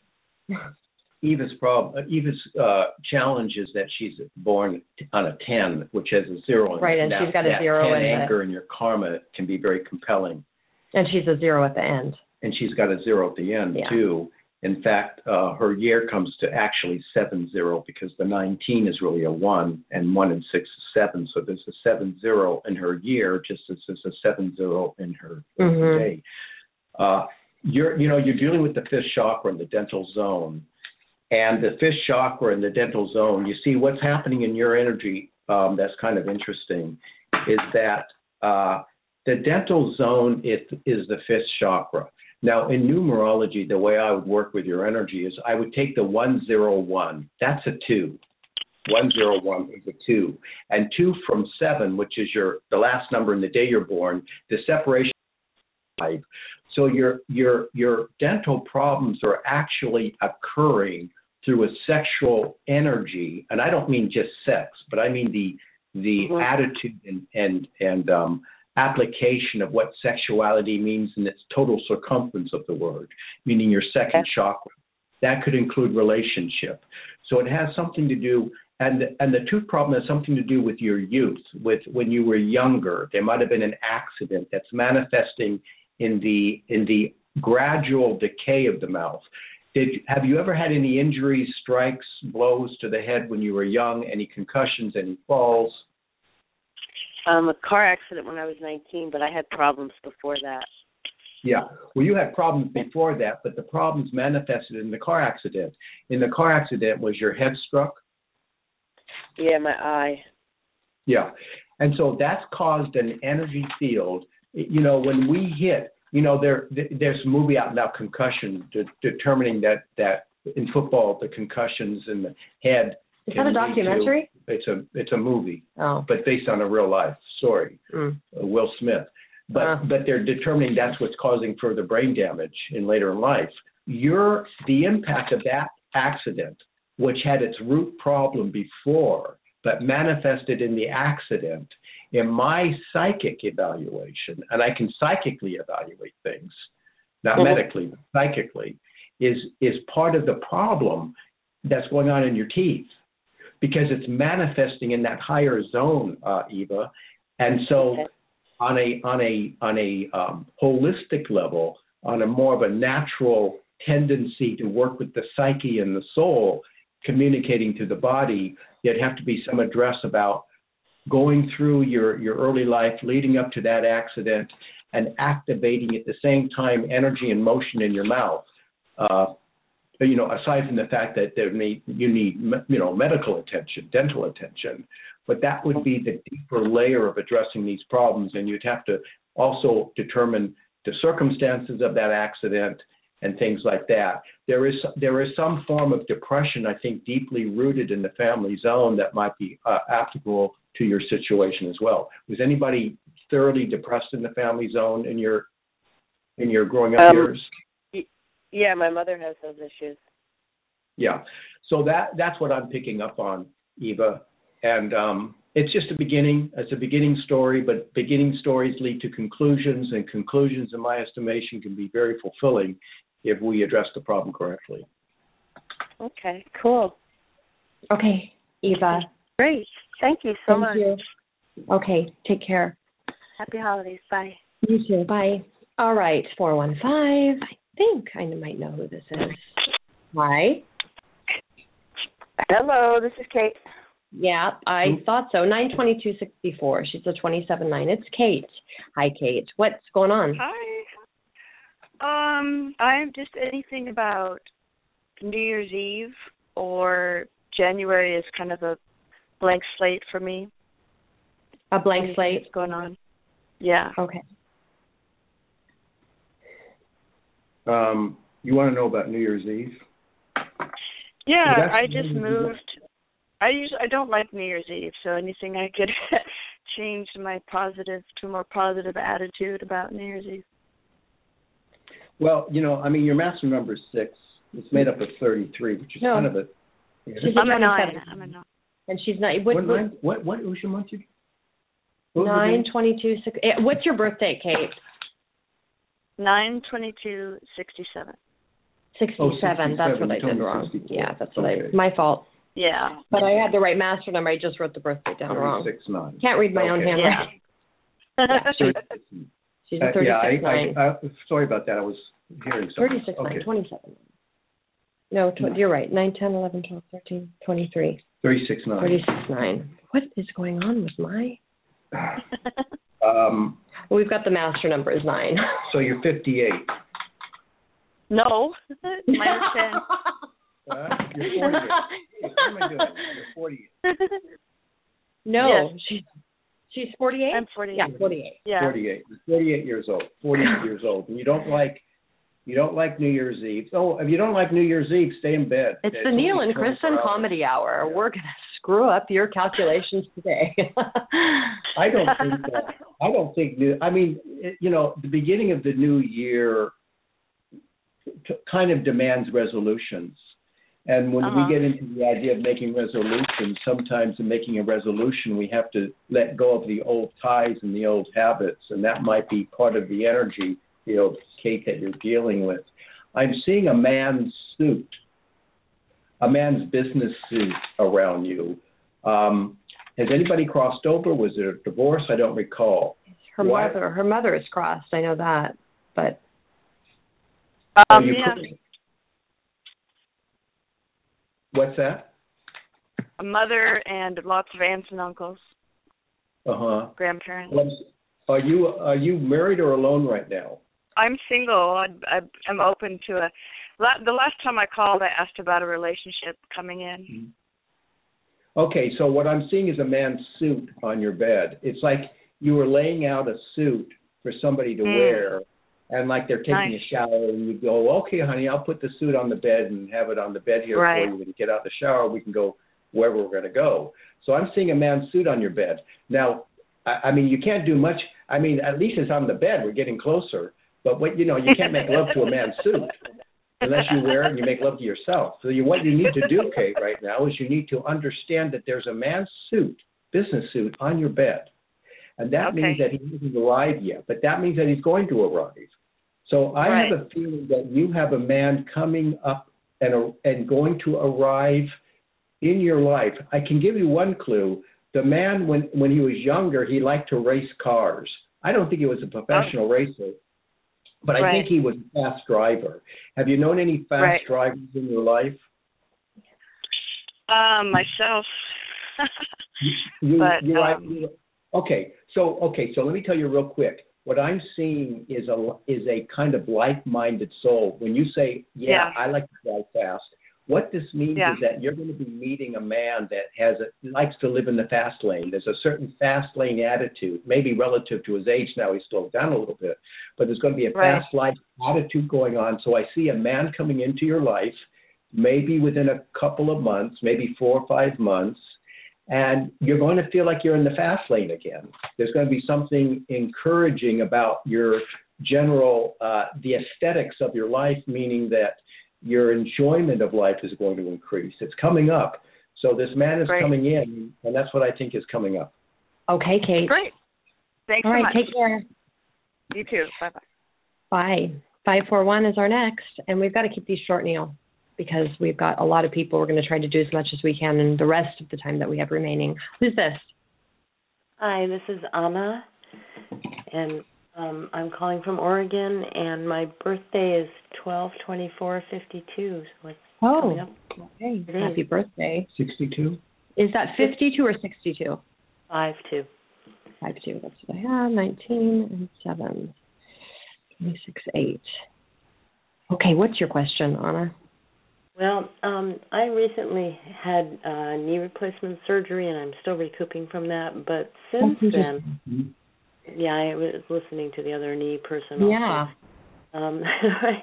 Speaker 3: Eva's problem, Eva's uh, challenge is that she's born on a ten, which has a zero in it.
Speaker 2: Right, and
Speaker 3: that,
Speaker 2: she's got a
Speaker 3: that
Speaker 2: zero
Speaker 3: ten
Speaker 2: in
Speaker 3: anchor
Speaker 2: it.
Speaker 3: in your karma can be very compelling.
Speaker 2: And she's a zero at the end.
Speaker 3: And she's got a zero at the end,
Speaker 2: yeah.
Speaker 3: too. In fact, uh, her year comes to actually seven zero because the nineteen is really a one, and one and six is seven. So there's a seven zero in her year, just as there's a seven zero in her
Speaker 2: mm-hmm.
Speaker 3: day. Uh, you're, you know, you're dealing with the fifth chakra in the dental zone, and the fifth chakra in the dental zone. You see what's happening in your energy. Um, that's kind of interesting. Is that uh, the dental zone is, is the fifth chakra. Now, in numerology, the way I would work with your energy is I would take the one zero one. That's a two. one zero one is a two. And two from seven, which is your the last number in the day you're born, the separation is five. So your your your dental problems are actually occurring through a sexual energy, and I don't mean just sex, but I mean the the mm-hmm. attitude and and and um, application of what sexuality means in its total circumference of the word, meaning your second okay. chakra. That could include relationship. So it has something to do, and and the tooth problem has something to do with your youth, with when you were younger. There might have been an accident that's manifesting in the in the gradual decay of the mouth. Did have you ever had any injuries, strikes, blows to the head when you were young? Any concussions? Any falls?
Speaker 7: Um, a car accident when I was nineteen, but I had problems before that.
Speaker 3: Yeah. Well, you had problems before that, but the problems manifested in the car accident. In the car accident, was your head struck?
Speaker 7: Yeah, my eye.
Speaker 3: Yeah. And so that's caused an energy field. You know, when we hit, you know, there there's a movie out now, Concussion, de- determining that, that in football, the concussions in the head.
Speaker 2: Is that a documentary?
Speaker 3: To, it's a it's a movie,
Speaker 2: oh.
Speaker 3: but based on a real life story.
Speaker 2: Mm.
Speaker 3: Uh, Will Smith. But
Speaker 2: uh.
Speaker 3: but they're determining that's what's causing further brain damage in later in life. Your the impact of that accident, which had its root problem before, but manifested in the accident, in my psychic evaluation, and I can psychically evaluate things, not mm-hmm. medically, but psychically, is is part of the problem that's going on in your teeth. Because it's manifesting in that higher zone, uh, Eva, and so okay. on a on a on a um, holistic level, on a more of a natural tendency to work with the psyche and the soul, communicating to the body, there'd have to be some address about going through your your early life, leading up to that accident, and activating at the same time energy and motion in your mouth. Uh, You know, aside from the fact that there may, you need, you know, medical attention, dental attention, but that would be the deeper layer of addressing these problems, and you'd have to also determine the circumstances of that accident and things like that. There is there is some form of depression, I think, deeply rooted in the family zone that might be uh, applicable to your situation as well. Was anybody thoroughly depressed in the family zone in your in your growing up
Speaker 7: um,
Speaker 3: years?
Speaker 7: Yeah, my mother has those issues.
Speaker 3: Yeah, so that that's what I'm picking up on, Eva, and um, it's just a beginning. It's a beginning story, but beginning stories lead to conclusions, and conclusions, in my estimation, can be very fulfilling if we address the problem correctly.
Speaker 7: Okay, cool.
Speaker 2: Okay, Eva.
Speaker 7: Great. Thank you so
Speaker 2: Thank
Speaker 7: much.
Speaker 2: You. Okay, take care.
Speaker 7: Happy holidays. Bye.
Speaker 2: You too. Bye. All right, four one five. I think I might know who this is. Hi.
Speaker 7: Hello, this is Kate.
Speaker 2: Yeah, I mm-hmm. thought so. nine twenty-two sixty-four. She's a twenty-seven nine. It's Kate. Hi, Kate. What's going on?
Speaker 8: Hi. Um, I'm just anything about New Year's Eve or January is kind of a blank slate for me.
Speaker 2: A blank
Speaker 8: Anything
Speaker 2: slate?
Speaker 8: What's going on? Yeah.
Speaker 2: Okay.
Speaker 3: Um, you want to know about New Year's Eve?
Speaker 8: Yeah,
Speaker 3: well,
Speaker 8: I just moved. I usually I don't like New Year's Eve, so anything I could change my positive to a more positive attitude about New Year's Eve.
Speaker 3: Well, you know, I mean, your master number is six. It's made up of thirty-three, which is
Speaker 2: no.
Speaker 3: kind of a.
Speaker 2: She's
Speaker 8: I'm
Speaker 2: a
Speaker 8: a nine. I'm a nine.
Speaker 2: And she's not. What?
Speaker 3: What?
Speaker 2: What,
Speaker 3: Nine, what? What was your month? You, what was
Speaker 2: nine,
Speaker 3: it again?
Speaker 2: twenty-two, six. eh, What's your birthday, Kate?
Speaker 8: Nine twenty-two sixty-seven.
Speaker 2: Sixty-seven.
Speaker 3: sixty-seven.
Speaker 2: That's what
Speaker 3: You
Speaker 2: I
Speaker 3: told
Speaker 2: did
Speaker 3: me
Speaker 2: wrong.
Speaker 3: sixty-four.
Speaker 2: Yeah, that's what
Speaker 3: Okay.
Speaker 2: I. My fault.
Speaker 8: Yeah.
Speaker 2: But I had the right master number. I just wrote the birthday down wrong.
Speaker 3: thirty-six nine.
Speaker 2: Can't read my own
Speaker 3: Okay.
Speaker 2: handwriting.
Speaker 8: Yeah.
Speaker 3: thirty-six.
Speaker 2: She's
Speaker 3: Uh,
Speaker 2: a thirty-six
Speaker 3: yeah, I,
Speaker 2: nine.
Speaker 3: I, I, sorry about that. I was hearing something.
Speaker 2: Thirty-six nine.
Speaker 3: Okay.
Speaker 2: Twenty-seven. No, tw- you're right. Nine, ten, eleven, twelve, thirteen, twenty-three.
Speaker 3: thirty-six nine.
Speaker 2: Thirty-six nine. What is going on with my?
Speaker 3: Um,
Speaker 2: Well, we've got the master number is nine.
Speaker 3: so you're fifty-eight.
Speaker 8: No. Minus ten.
Speaker 3: Uh, you're forty-eight. What am I doing? You're forty-eight.
Speaker 2: No,
Speaker 8: Yes.
Speaker 2: she's she's forty-eight.
Speaker 8: I'm forty-eight.
Speaker 2: Yeah, forty-eight.
Speaker 8: Yeah.
Speaker 3: forty-eight. You're forty-eight years old. forty-eight years old. And you don't like you don't like New Year's Eve. Oh, if you don't like New Year's Eve, stay in bed.
Speaker 2: It's
Speaker 3: Okay,
Speaker 2: the Neil
Speaker 3: only
Speaker 2: and Kristen
Speaker 3: twenty-four hours.
Speaker 2: Comedy Hour.
Speaker 3: Yeah.
Speaker 2: We're gonna screw up your calculations today.
Speaker 3: I don't think that. I don't think new. I mean, it, you know, the beginning of the new year t- kind of demands resolutions. And when
Speaker 8: Uh-huh.
Speaker 3: we get into the idea of making resolutions, sometimes in making a resolution, we have to let go of the old ties and the old habits, and that might be part of the energy field, Kate, that you're dealing with. I'm seeing a man's suit, a man's business suit around you. Um, has anybody crossed over? Was it a divorce? I don't recall.
Speaker 2: Her
Speaker 3: Why-
Speaker 2: mother, her mother is crossed. I know that, but
Speaker 8: Um,
Speaker 3: Oh, you
Speaker 8: yeah.
Speaker 3: could- What's that?
Speaker 8: A mother and lots of aunts and uncles,
Speaker 3: Uh huh.
Speaker 8: grandparents.
Speaker 3: Are you are you married or alone right now?
Speaker 8: I'm single. I, I, I'm open to a. la- The last time I called, I asked about a relationship coming in.
Speaker 3: Okay, so what I'm seeing is a man's suit on your bed. It's like you were laying out a suit for somebody to
Speaker 8: Mm.
Speaker 3: wear, and like they're taking
Speaker 8: Nice.
Speaker 3: a shower, and you go, okay, honey, I'll put the suit on the bed and have it on the bed here
Speaker 8: Right.
Speaker 3: for you. When you get out the shower, we can go wherever we're going to go. So I'm seeing a man's suit on your bed. Now, I, I mean, you can't do much. I mean, at least it's on the bed. We're getting closer. But what you know, you can't make love to a man's suit unless you wear it and you make love to yourself. So you, what you need to do, Kate, right now is you need to understand that there's a man's suit, business suit, on your bed. And that
Speaker 8: Okay.
Speaker 3: means that he hasn't arrived yet, but that means that he's going to arrive. So I
Speaker 8: Right.
Speaker 3: have a feeling that you have a man coming up and and going to arrive in your life. I can give you one clue. The man, when, when he was younger, he liked to race cars. I don't think he was a professional
Speaker 8: Oh.
Speaker 3: racer, but I
Speaker 8: Right.
Speaker 3: think he was a fast driver. Have you known any fast
Speaker 8: Right.
Speaker 3: drivers in your life?
Speaker 8: Um, myself.
Speaker 3: You,
Speaker 8: But,
Speaker 3: you like-
Speaker 8: um,
Speaker 3: you- okay, so okay, so let me tell you real quick. What I'm seeing is a is a kind of like-minded soul. When you say, "Yeah,
Speaker 8: Yeah.
Speaker 3: I like to drive fast," what this means
Speaker 8: Yeah.
Speaker 3: is that you're going to be meeting a man that has a likes to live in the fast lane. There's a certain fast lane attitude, maybe relative to his age. Now he's slowed down a little bit, but there's going to be a
Speaker 8: Right.
Speaker 3: fast life attitude going on. So I see a man coming into your life, maybe within a couple of months, maybe four or five months. And you're going to feel like you're in the fast lane again. There's going to be something encouraging about your general, uh, the aesthetics of your life, meaning that your enjoyment of life is going to increase. It's coming up. So this man is
Speaker 8: Great.
Speaker 3: coming in, and that's what I think is coming up.
Speaker 2: okay, Kate.
Speaker 8: Great. Thanks
Speaker 2: All
Speaker 8: so
Speaker 2: right,
Speaker 8: much.
Speaker 2: take care.
Speaker 8: You too. Bye-bye.
Speaker 2: Bye. five four one is our next, and we've got to keep these short, Neil, because we've got a lot of people. We're going to try to do as much as we can in the rest of the time that we have remaining. Who's this?
Speaker 9: Hi, this is Anna, and um, I'm calling from Oregon, and my birthday is twelve twenty-four fifty-two, so it's coming
Speaker 2: Oh,
Speaker 9: up.
Speaker 2: okay.
Speaker 9: It is.
Speaker 2: Happy birthday.
Speaker 3: sixty-two?
Speaker 2: Is that fifty-two or sixty-two?
Speaker 9: five two.
Speaker 2: five two. That's what I have. nineteen and seven. twenty-six eight. Okay, what's your question, Anna?
Speaker 9: Well, um, I recently had uh, knee replacement surgery, and I'm still recouping from that. But since
Speaker 2: Oh, you
Speaker 9: then,
Speaker 2: just-
Speaker 9: yeah, I was listening to the other knee person. Also.
Speaker 2: Yeah.
Speaker 9: Um,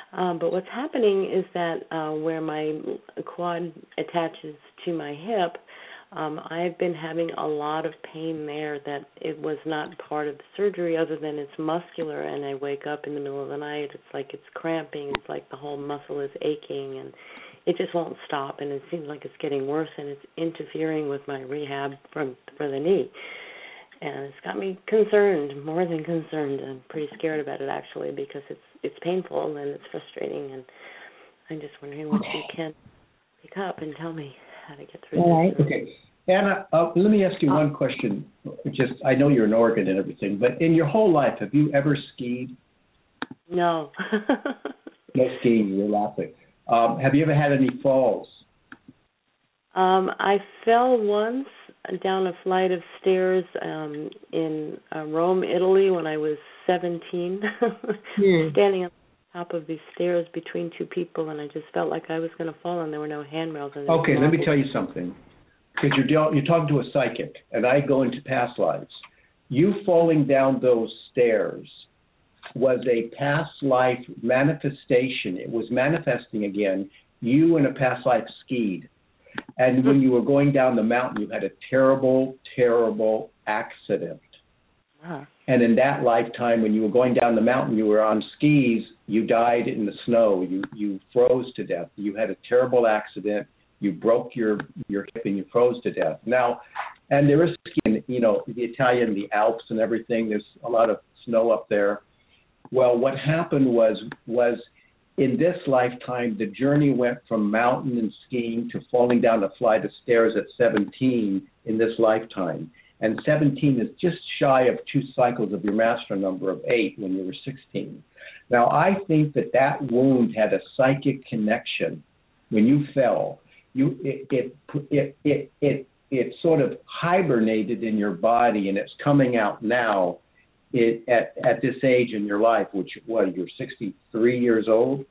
Speaker 9: Um, but what's happening is that uh, where my quad attaches to my hip, um, I've been having a lot of pain there that it was not part of the surgery other than it's muscular, and I wake up in the middle of the night, it's like it's cramping, it's like the whole muscle is aching, and it just won't stop, and it seems like it's getting worse, and it's interfering with my rehab from for the knee. And it's got me concerned, more than concerned. I'm pretty scared about it, actually, because it's it's painful and it's frustrating, and I'm just wondering what you can pick up and tell me how to get through
Speaker 3: All
Speaker 9: this.
Speaker 3: right. Okay. Anna, uh, let me ask you one question. Just, I know you're in Oregon and everything, but in your whole life, have you ever skied?
Speaker 9: No.
Speaker 3: No skiing, you're laughing. Um, have you ever had any falls?
Speaker 9: Um, I fell once down a flight of stairs um, in uh, Rome, Italy, when I was seventeen, mm. standing on top of these stairs between two people, and I just felt like I was going to fall, and there were no handrails. And
Speaker 3: okay, let me tell you something. Because you're, deal- you're talking to a psychic, and I go into past lives. You falling down those stairs was a past life manifestation. It was manifesting again. You in a past life skied. And when you were going down the mountain, you had a terrible, terrible accident. Uh-huh. And in that lifetime, when you were going down the mountain, you were on skis, you died in the snow, you, you froze to death. You had a terrible accident, you broke your, your hip and you froze to death. Now, and there is skiing, you know, the Italian, the Alps and everything, there's a lot of snow up there. Well, what happened was was in this lifetime, the journey went from mountain and skiing to falling down a flight of stairs at seventeen in this lifetime. And seventeen is just shy of two cycles of your master number of eight when you were sixteen. Now, I think that that wound had a psychic connection when you fell. You it it it it it, it sort of hibernated in your body, and it's coming out now. It, at at this age in your life, which what you're sixty-three years old,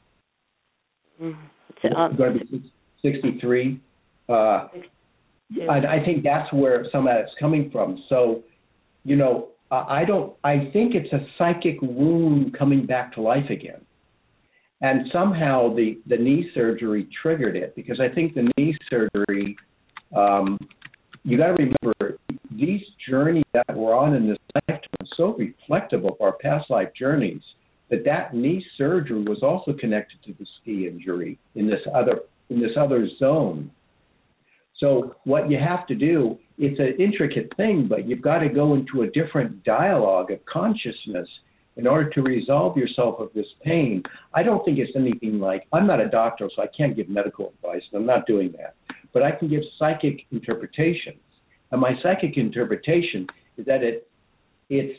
Speaker 3: mm-hmm. um, going to be sixty-three. Uh, I, I think that's where some of that's coming from. So, you know, I don't. I think it's a psychic wound coming back to life again, and somehow the the knee surgery triggered it, because I think the knee surgery. Um, you got to remember, these journeys that we're on in this lifetime are so reflective of our past life journeys that that knee surgery was also connected to the ski injury in this other in this other zone. So what you have to do, it's an intricate thing, but you've got to go into a different dialogue of consciousness in order to resolve yourself of this pain. I don't think it's anything like, I'm not a doctor, so I can't give medical advice, and I'm not doing that. But I can give psychic interpretations. And my psychic interpretation is that it it's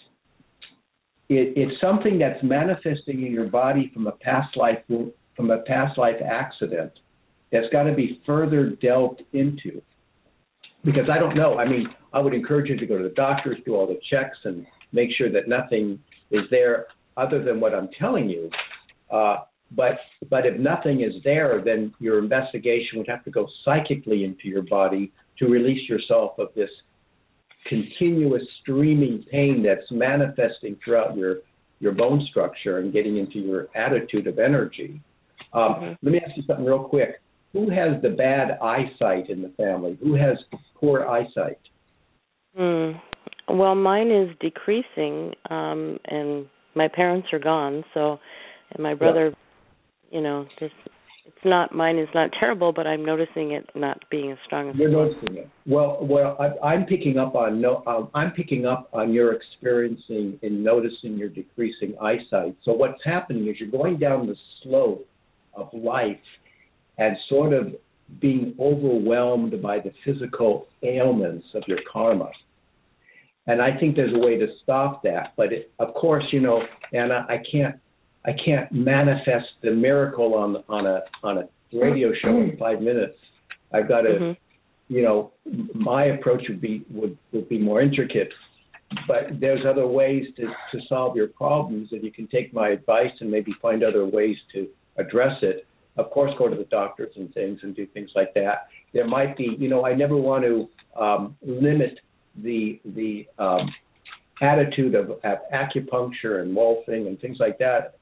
Speaker 3: it, it's something that's manifesting in your body from a past life from a past life accident that's got to be further delved into. Because I don't know. I mean, I would encourage you to go to the doctors, do all the checks, and make sure that nothing is there other than what I'm telling you. Uh, But but if nothing is there, then your investigation would have to go psychically into your body to release yourself of this continuous streaming pain that's manifesting throughout your, your bone structure and getting into your attitude of energy. Um, mm-hmm. Let me ask you something real quick. Who has the bad eyesight in the family? Who has poor eyesight?
Speaker 9: Mm. Well, mine is decreasing, um, and my parents are gone, so, and my brother... Yeah. You know, this, it's not, mine is not terrible, but I'm noticing it not being as strong as
Speaker 3: You're
Speaker 9: it was.
Speaker 3: noticing it. Well, well, I, I'm picking up on no, um, I'm picking up on your experiencing and noticing your decreasing eyesight. So what's happening is you're going down the slope of life and sort of being overwhelmed by the physical ailments of your karma. And I think there's a way to stop that. But it, of course, you know, Anna, I can't. I can't manifest the miracle on on a on a radio show in five minutes. I've got to, mm-hmm. you know, my approach would be would, would be more intricate. But there's other ways to, to solve your problems, and you can take my advice and maybe find other ways to address it. Of course, go to the doctors and things and do things like that. There might be, you know, I never want to um, limit the the um, attitude of, of acupuncture and wolfing and things like that. Uh,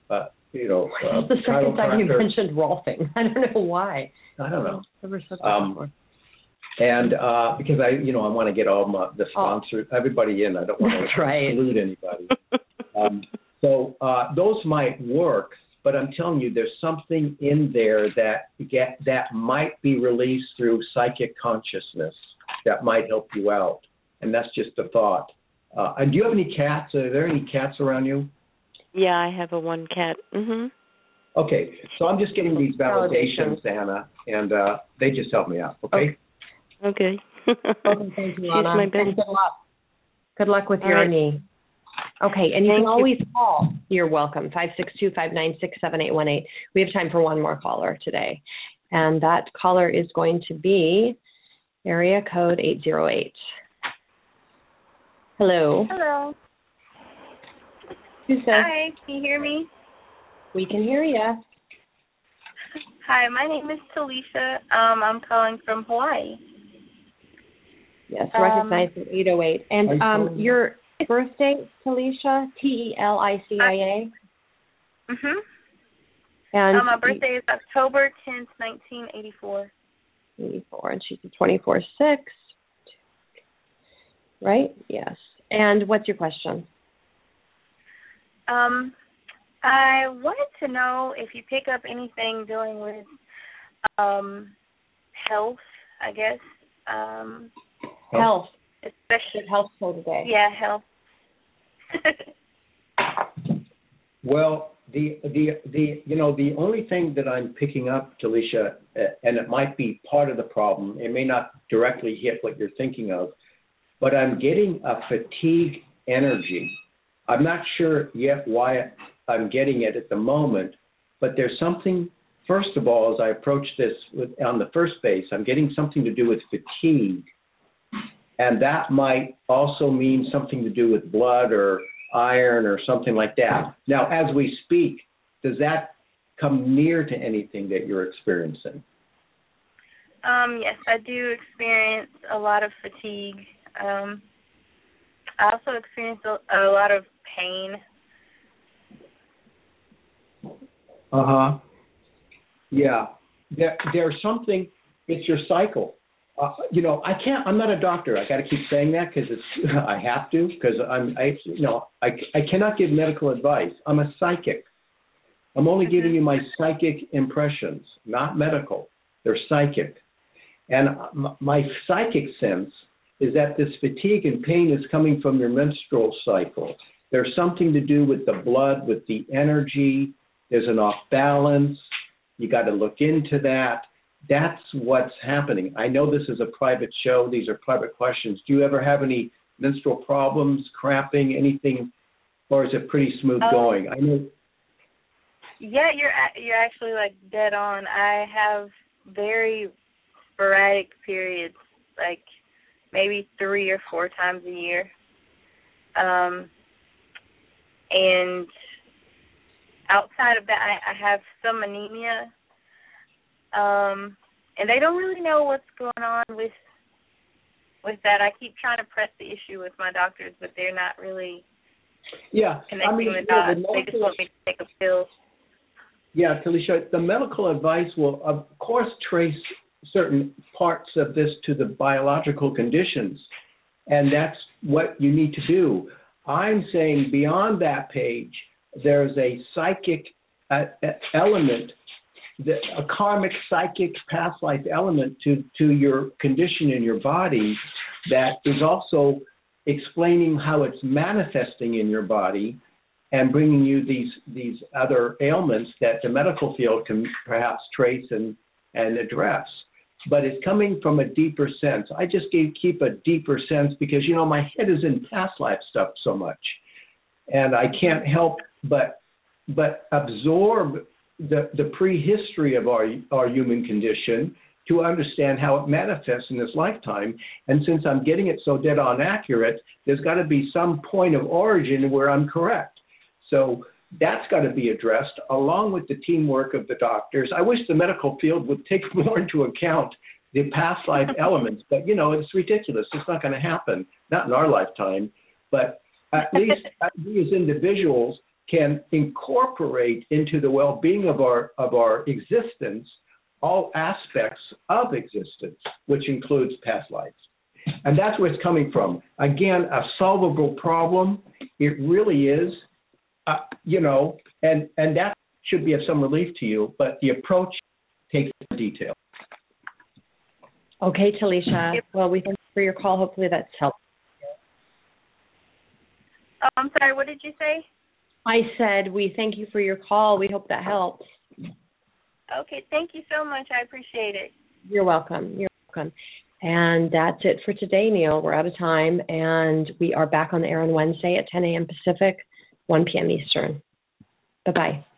Speaker 3: you know, uh,
Speaker 2: the second time you
Speaker 3: chiropractor.
Speaker 2: mentioned Rolfing. I don't know why.
Speaker 3: I don't know.
Speaker 2: Never said that
Speaker 3: Um,
Speaker 2: before.
Speaker 3: And uh, because I, you know, I want to get all my, the sponsors, oh. everybody in. I don't want
Speaker 2: That's
Speaker 3: to
Speaker 2: right.
Speaker 3: exclude anybody. um, so uh, those might work, but I'm telling you, there's something in there that get that might be released through psychic consciousness that might help you out. And that's just a thought. Uh, and do you have any cats? Are there any cats around you?
Speaker 9: Yeah, I have a one cat. Mhm.
Speaker 3: Okay, so I'm just getting these validations, Anna, and uh, they just help me out. Okay.
Speaker 9: Okay.
Speaker 2: Okay, thank you,
Speaker 9: She's
Speaker 2: Anna.
Speaker 9: my
Speaker 2: And
Speaker 9: best.
Speaker 2: good luck. Good luck with
Speaker 9: All
Speaker 2: your
Speaker 9: right.
Speaker 2: knee. Okay, and you
Speaker 9: Thank
Speaker 2: can
Speaker 9: you.
Speaker 2: always call. You're welcome. five six two, five nine six, seven eight one eight. We have time for one more caller today. And that caller is going to be area code eight zero eight. Hello.
Speaker 10: Hello.
Speaker 2: Who's this?
Speaker 10: Hi, can you hear me?
Speaker 2: We can hear you.
Speaker 10: Hi, my name is Talisha. Um, I'm calling from Hawaii.
Speaker 2: Yes,
Speaker 10: Um,
Speaker 2: recognized at eight oh eight. And um, your birthday, Talisha, T E L I C I A?
Speaker 10: Mhm.
Speaker 2: And
Speaker 10: Um, my birthday is October tenth, nineteen eighty-four.
Speaker 2: eighty-four, and she's a twenty-four six. Right? Yes. And what's your question?
Speaker 10: Um, I wanted to know if you pick up anything dealing with um, health, I guess. Um,
Speaker 2: Health.
Speaker 10: Especially
Speaker 2: health for today.
Speaker 10: Yeah, health.
Speaker 3: Well, the the the you know the only thing that I'm picking up, Talisha, uh, and it might be part of the problem. It may not directly hit what you're thinking of, but I'm getting a fatigue energy. I'm not sure yet why I'm getting it at the moment, but there's something. First of all, as I approach this with, on the first base, I'm getting something to do with fatigue, and that might also mean something to do with blood or iron or something like that. Now, as we speak, does that come near to anything that you're experiencing?
Speaker 10: Um, yes, I do experience a lot of fatigue. Um, I also experience a, a lot of pain.
Speaker 3: Uh-huh. Yeah. There, there's something, it's your cycle. Uh, you know, I can't, I'm not a doctor. I got to keep saying that because it's, I have to, because I'm, I, you know, I, I cannot give medical advice. I'm a psychic. I'm only giving you my psychic impressions, not medical. They're psychic. And my psychic sense is that this fatigue and pain is coming from your menstrual cycle. There's something to do with the blood, with the energy. There's an off balance. You got to look into that. That's what's happening. I know this is a private show. These are private questions. Do you ever have any menstrual problems, cramping, anything, or is it pretty smooth
Speaker 10: Um,
Speaker 3: going? I know.
Speaker 10: Yeah, you're a- you're actually like dead on. I have very sporadic periods, like maybe three or four times a year. Um, and outside of that, I, I have some anemia. Um, and they don't really know what's going on with with that. I keep trying to press the issue with my doctors, but they're not really
Speaker 3: Yeah,
Speaker 10: connecting
Speaker 3: I mean,
Speaker 10: the
Speaker 3: yeah,
Speaker 10: dots.
Speaker 3: the
Speaker 10: They just
Speaker 3: medical-
Speaker 10: want me to take a pill.
Speaker 3: Yeah, Talisha, the medical advice will, of course, trace certain parts of this to the biological conditions, and that's what you need to do. I'm saying beyond that page, there's a psychic uh, element, the, a karmic psychic past life element to, to your condition in your body that is also explaining how it's manifesting in your body and bringing you these these other ailments that the medical field can perhaps trace and, and address. But it's coming from a deeper sense. I just gave, keep a deeper sense because, you know, my head is in past life stuff so much. And I can't help but but absorb the, the prehistory of our, our human condition to understand how it manifests in this lifetime. And since I'm getting it so dead on accurate, there's got to be some point of origin where I'm correct. So that's got to be addressed along with the teamwork of the doctors. I wish the medical field would take more into account the past life elements, but, you know, it's ridiculous. It's not going to happen, not in our lifetime. But at least we as individuals can incorporate into the well-being of our of our existence all aspects of existence, which includes past lives. And that's where it's coming from. Again, a solvable problem. It really is, uh, you know, and, and that should be of some relief to you, but the approach takes detail.
Speaker 2: Okay, Talisha. Well, we thank you for your call. Hopefully that's helpful.
Speaker 10: Oh, I'm sorry, what did you say?
Speaker 2: I said we thank you for your call. We hope that helps.
Speaker 10: Okay, thank you so much. I appreciate it.
Speaker 2: You're welcome. You're welcome. And that's it for today, Neil. We're out of time, and we are back on the air on Wednesday at ten a.m. Pacific, one p.m. Eastern. Bye-bye.